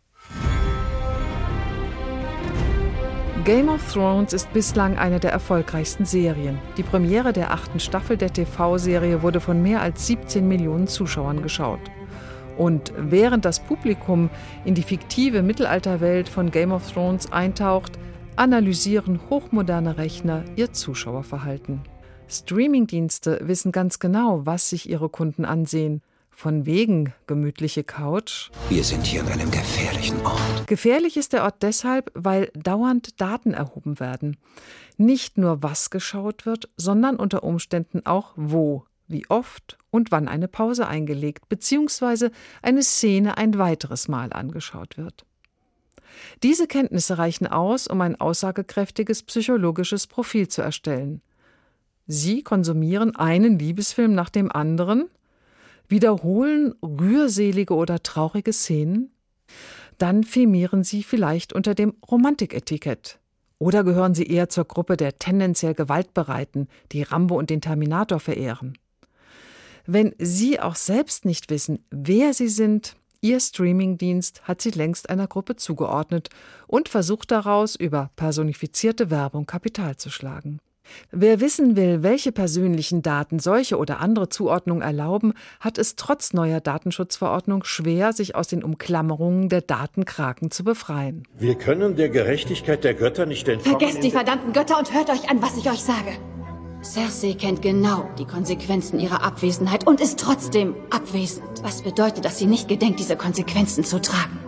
Game of Thrones ist bislang eine der erfolgreichsten Serien. Die Premiere der achten Staffel der T V-Serie wurde von mehr als siebzehn Millionen Zuschauern geschaut. Und während das Publikum in die fiktive Mittelalterwelt von Game of Thrones eintaucht, analysieren hochmoderne Rechner ihr Zuschauerverhalten. Streamingdienste wissen ganz genau, was sich ihre Kunden ansehen. Von wegen gemütliche Couch. Wir sind hier an einem gefährlichen Ort. Gefährlich ist der Ort deshalb, weil dauernd Daten erhoben werden. Nicht nur was geschaut wird, sondern unter Umständen auch wo, wie oft und wann eine Pause eingelegt bzw. eine Szene ein weiteres Mal angeschaut wird. Diese Kenntnisse reichen aus, um ein aussagekräftiges psychologisches Profil zu erstellen. Sie konsumieren einen Liebesfilm nach dem anderen, wiederholen rührselige oder traurige Szenen, dann firmieren Sie vielleicht unter dem Romantiketikett. Oder gehören Sie eher zur Gruppe der tendenziell Gewaltbereiten, die Rambo und den Terminator verehren. Wenn Sie auch selbst nicht wissen, wer Sie sind, Ihr Streamingdienst hat Sie längst einer Gruppe zugeordnet und versucht daraus, über personifizierte Werbung Kapital zu schlagen. Wer wissen will, welche persönlichen Daten solche oder andere Zuordnungen erlauben, hat es trotz neuer Datenschutzverordnung schwer, sich aus den Umklammerungen der Datenkraken zu befreien. Wir können der Gerechtigkeit der Götter nicht entkommen. Vergesst die verdammten Götter und hört euch an, was ich euch sage. Cersei kennt genau die Konsequenzen ihrer Abwesenheit und ist trotzdem abwesend. Was bedeutet, dass sie nicht gedenkt, diese Konsequenzen zu tragen.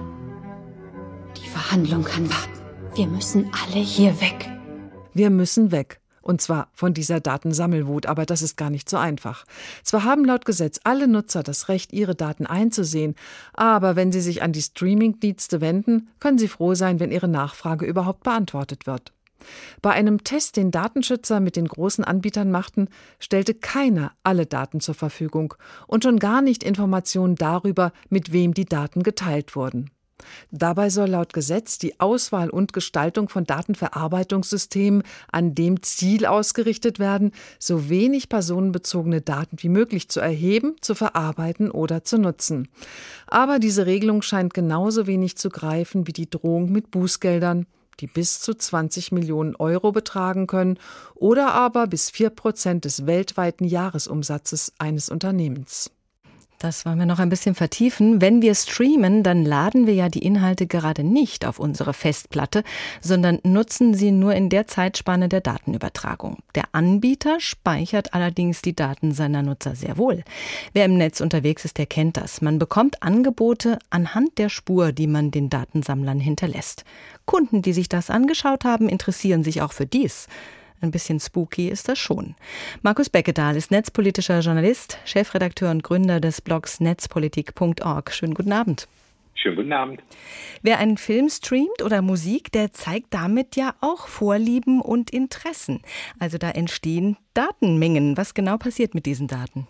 Die Verhandlung kann warten. Wir müssen alle hier weg. Wir müssen weg. Und zwar von dieser Datensammelwut, aber das ist gar nicht so einfach. Zwar haben laut Gesetz alle Nutzer das Recht, ihre Daten einzusehen, aber wenn sie sich an die Streamingdienste wenden, können sie froh sein, wenn ihre Nachfrage überhaupt beantwortet wird. Bei einem Test, den Datenschützer mit den großen Anbietern machten, stellte keiner alle Daten zur Verfügung und schon gar nicht Informationen darüber, mit wem die Daten geteilt wurden. Dabei soll laut Gesetz die Auswahl und Gestaltung von Datenverarbeitungssystemen an dem Ziel ausgerichtet werden, so wenig personenbezogene Daten wie möglich zu erheben, zu verarbeiten oder zu nutzen. Aber diese Regelung scheint genauso wenig zu greifen wie die Drohung mit Bußgeldern, die bis zu zwanzig Millionen Euro betragen können oder aber bis vier Prozent des weltweiten Jahresumsatzes eines Unternehmens. Das wollen wir noch ein bisschen vertiefen. Wenn wir streamen, dann laden wir ja die Inhalte gerade nicht auf unsere Festplatte, sondern nutzen sie nur in der Zeitspanne der Datenübertragung. Der Anbieter speichert allerdings die Daten seiner Nutzer sehr wohl. Wer im Netz unterwegs ist, der kennt das. Man bekommt Angebote anhand der Spur, die man den Datensammlern hinterlässt. Kunden, die sich das angeschaut haben, interessieren sich auch für dies. Ein bisschen spooky ist das schon. Markus Beckedahl ist netzpolitischer Journalist, Chefredakteur und Gründer des Blogs netzpolitik punkt org. Schönen guten Abend. Schönen guten Abend. Wer einen Film streamt oder Musik, der zeigt damit ja auch Vorlieben und Interessen. Also da entstehen Datenmengen. Was genau passiert mit diesen Daten?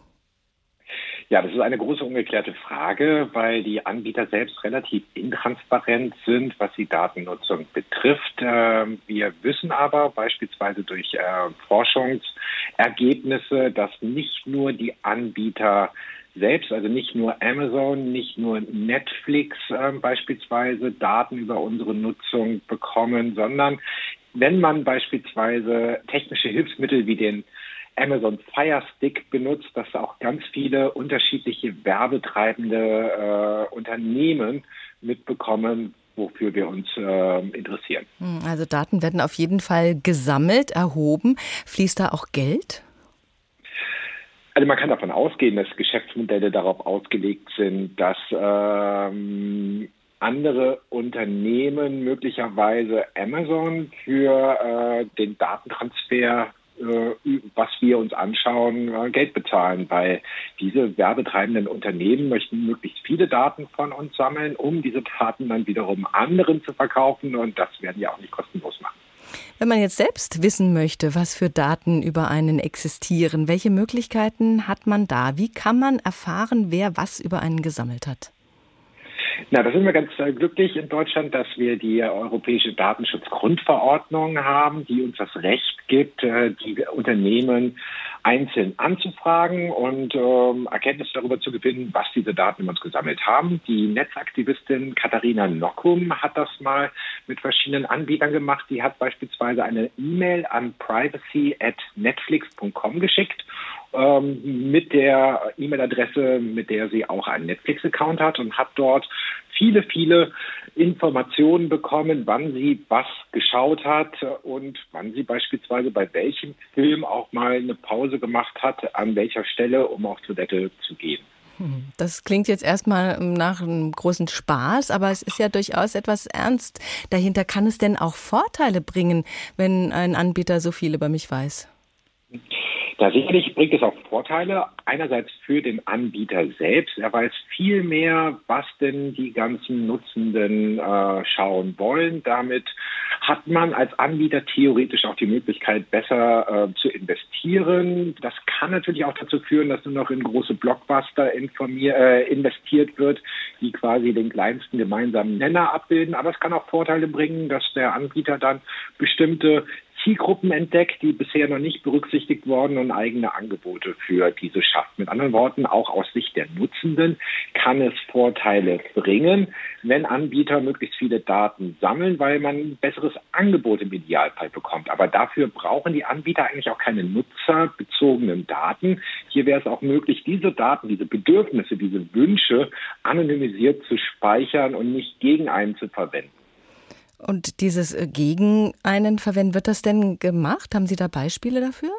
Ja, das ist eine große ungeklärte Frage, weil die Anbieter selbst relativ intransparent sind, was die Datennutzung betrifft. Wir wissen aber beispielsweise durch Forschungsergebnisse, dass nicht nur die Anbieter selbst, also nicht nur Amazon, nicht nur Netflix beispielsweise Daten über unsere Nutzung bekommen, sondern wenn man beispielsweise technische Hilfsmittel wie den Amazon Fire Stick benutzt, dass auch ganz viele unterschiedliche werbetreibende äh, Unternehmen mitbekommen, wofür wir uns äh, interessieren. Also Daten werden auf jeden Fall gesammelt, erhoben. Fließt da auch Geld? Also man kann davon ausgehen, dass Geschäftsmodelle darauf ausgelegt sind, dass ähm, andere Unternehmen möglicherweise Amazon für äh, den Datentransfer, was wir uns anschauen, Geld bezahlen, weil diese werbetreibenden Unternehmen möchten möglichst viele Daten von uns sammeln, um diese Daten dann wiederum anderen zu verkaufen, und das werden die auch nicht kostenlos machen. Wenn man jetzt selbst wissen möchte, was für Daten über einen existieren, welche Möglichkeiten hat man da? Wie kann man erfahren, wer was über einen gesammelt hat? Na, da sind wir ganz äh, glücklich in Deutschland, dass wir die Europäische Datenschutzgrundverordnung haben, die uns das Recht gibt, äh, die Unternehmen einzeln anzufragen und ähm, Erkenntnisse darüber zu gewinnen, was diese Daten über uns gesammelt haben. Die Netzaktivistin Katharina Nockum hat das mal mit verschiedenen Anbietern gemacht. Die hat beispielsweise eine E-Mail an privacy at netflix punkt com geschickt ähm, mit der E-Mail-Adresse, mit der sie auch einen Netflix-Account hat und hat dort viele, viele Informationen bekommen, wann sie was geschaut hat und wann sie beispielsweise bei welchem Film auch mal eine Pause gemacht hat, an welcher Stelle, um auf Toilette zu gehen. Das klingt jetzt erstmal nach einem großen Spaß, aber es ist ja durchaus etwas ernst dahinter. Kann es denn auch Vorteile bringen, wenn ein Anbieter so viel über mich weiß? Ja, sicherlich bringt es auch Vorteile. Einerseits für den Anbieter selbst. Er weiß viel mehr, was denn die ganzen Nutzenden äh, schauen wollen. Damit hat man als Anbieter theoretisch auch die Möglichkeit, besser äh, zu investieren. Das kann natürlich auch dazu führen, dass nur noch in große Blockbuster informier- äh, investiert wird, die quasi den kleinsten gemeinsamen Nenner abbilden. Aber es kann auch Vorteile bringen, dass der Anbieter dann bestimmte Zielgruppen entdeckt, die bisher noch nicht berücksichtigt wurden und eigene Angebote für diese schafft. Mit anderen Worten, auch aus Sicht der Nutzenden kann es Vorteile bringen, wenn Anbieter möglichst viele Daten sammeln, weil man ein besseres Angebot im Idealfall bekommt. Aber dafür brauchen die Anbieter eigentlich auch keine nutzerbezogenen Daten. Hier wäre es auch möglich, diese Daten, diese Bedürfnisse, diese Wünsche anonymisiert zu speichern und nicht gegen einen zu verwenden. Und dieses gegen einen verwenden, wird das denn gemacht? Haben Sie da Beispiele dafür?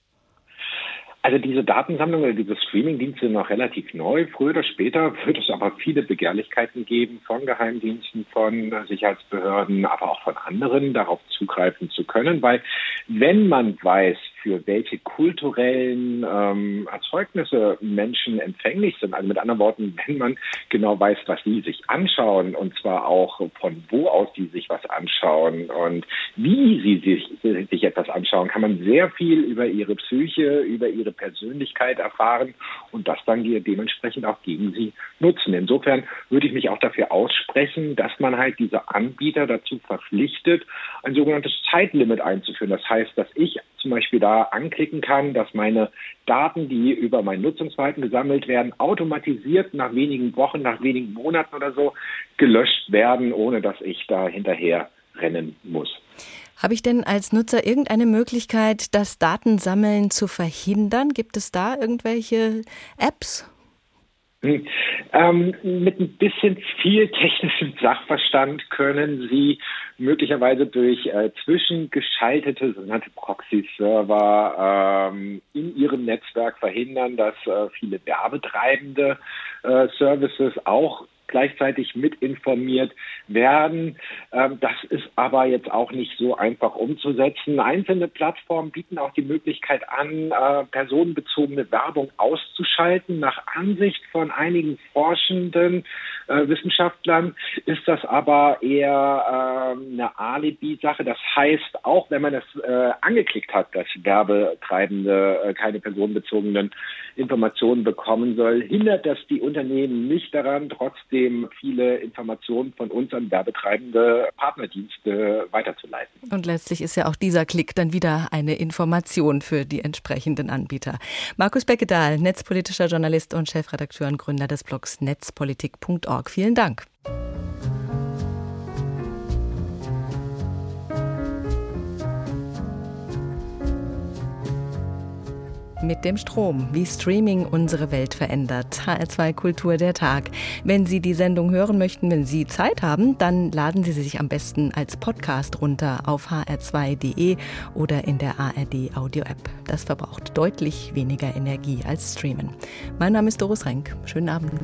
Also diese Datensammlung oder diese Streamingdienste sind noch relativ neu. Früher oder später wird es aber viele Begehrlichkeiten geben von Geheimdiensten, von Sicherheitsbehörden, aber auch von anderen, darauf zugreifen zu können. Weil wenn man weiß, für welche kulturellen ähm, Erzeugnisse Menschen empfänglich sind, also mit anderen Worten, wenn man genau weiß, was sie sich anschauen und zwar auch von wo aus die sich was anschauen und wie sie sich, sich etwas anschauen, kann man sehr viel über ihre Psyche, über ihre Persönlichkeit erfahren und das dann dementsprechend auch gegen sie nutzen. Insofern würde ich mich auch dafür aussprechen, dass man halt diese Anbieter dazu verpflichtet, ein sogenanntes Zeitlimit einzuführen. Das heißt, dass ich zum Beispiel da anklicken kann, dass meine Daten, die über mein Nutzungsverhalten gesammelt werden, automatisiert nach wenigen Wochen, nach wenigen Monaten oder so gelöscht werden, ohne dass ich da hinterher rennen muss. Habe ich denn als Nutzer irgendeine Möglichkeit, das Datensammeln zu verhindern? Gibt es da irgendwelche Apps? Hm. Ähm, mit ein bisschen viel technischem Sachverstand können Sie möglicherweise durch äh, zwischengeschaltete sogenannte Proxy-Server ähm, in Ihrem Netzwerk verhindern, dass äh, viele werbetreibende äh, Services auch gleichzeitig mit informiert werden. Das ist aber jetzt auch nicht so einfach umzusetzen. Einzelne Plattformen bieten auch die Möglichkeit an, personenbezogene Werbung auszuschalten. Nach Ansicht von einigen forschenden Wissenschaftlern ist das aber eher eine Alibi-Sache. Das heißt, auch wenn man es angeklickt hat, dass Werbetreibende keine personenbezogenen Informationen bekommen soll, hindert das die Unternehmen nicht daran, trotzdem viele Informationen von uns an werbetreibende Partnerdienste weiterzuleiten. Und letztlich ist ja auch dieser Klick dann wieder eine Information für die entsprechenden Anbieter. Markus Beckedahl, netzpolitischer Journalist und Chefredakteur und Gründer des Blogs netzpolitik punkt org. Vielen Dank. Mit dem Strom, wie Streaming unsere Welt verändert. H R zwei Kultur der Tag. Wenn Sie die Sendung hören möchten, wenn Sie Zeit haben, dann laden Sie sie sich am besten als Podcast runter auf h r zwei punkt d e oder in der A R D Audio App. Das verbraucht deutlich weniger Energie als Streamen. Mein Name ist Doris Renk. Schönen Abend.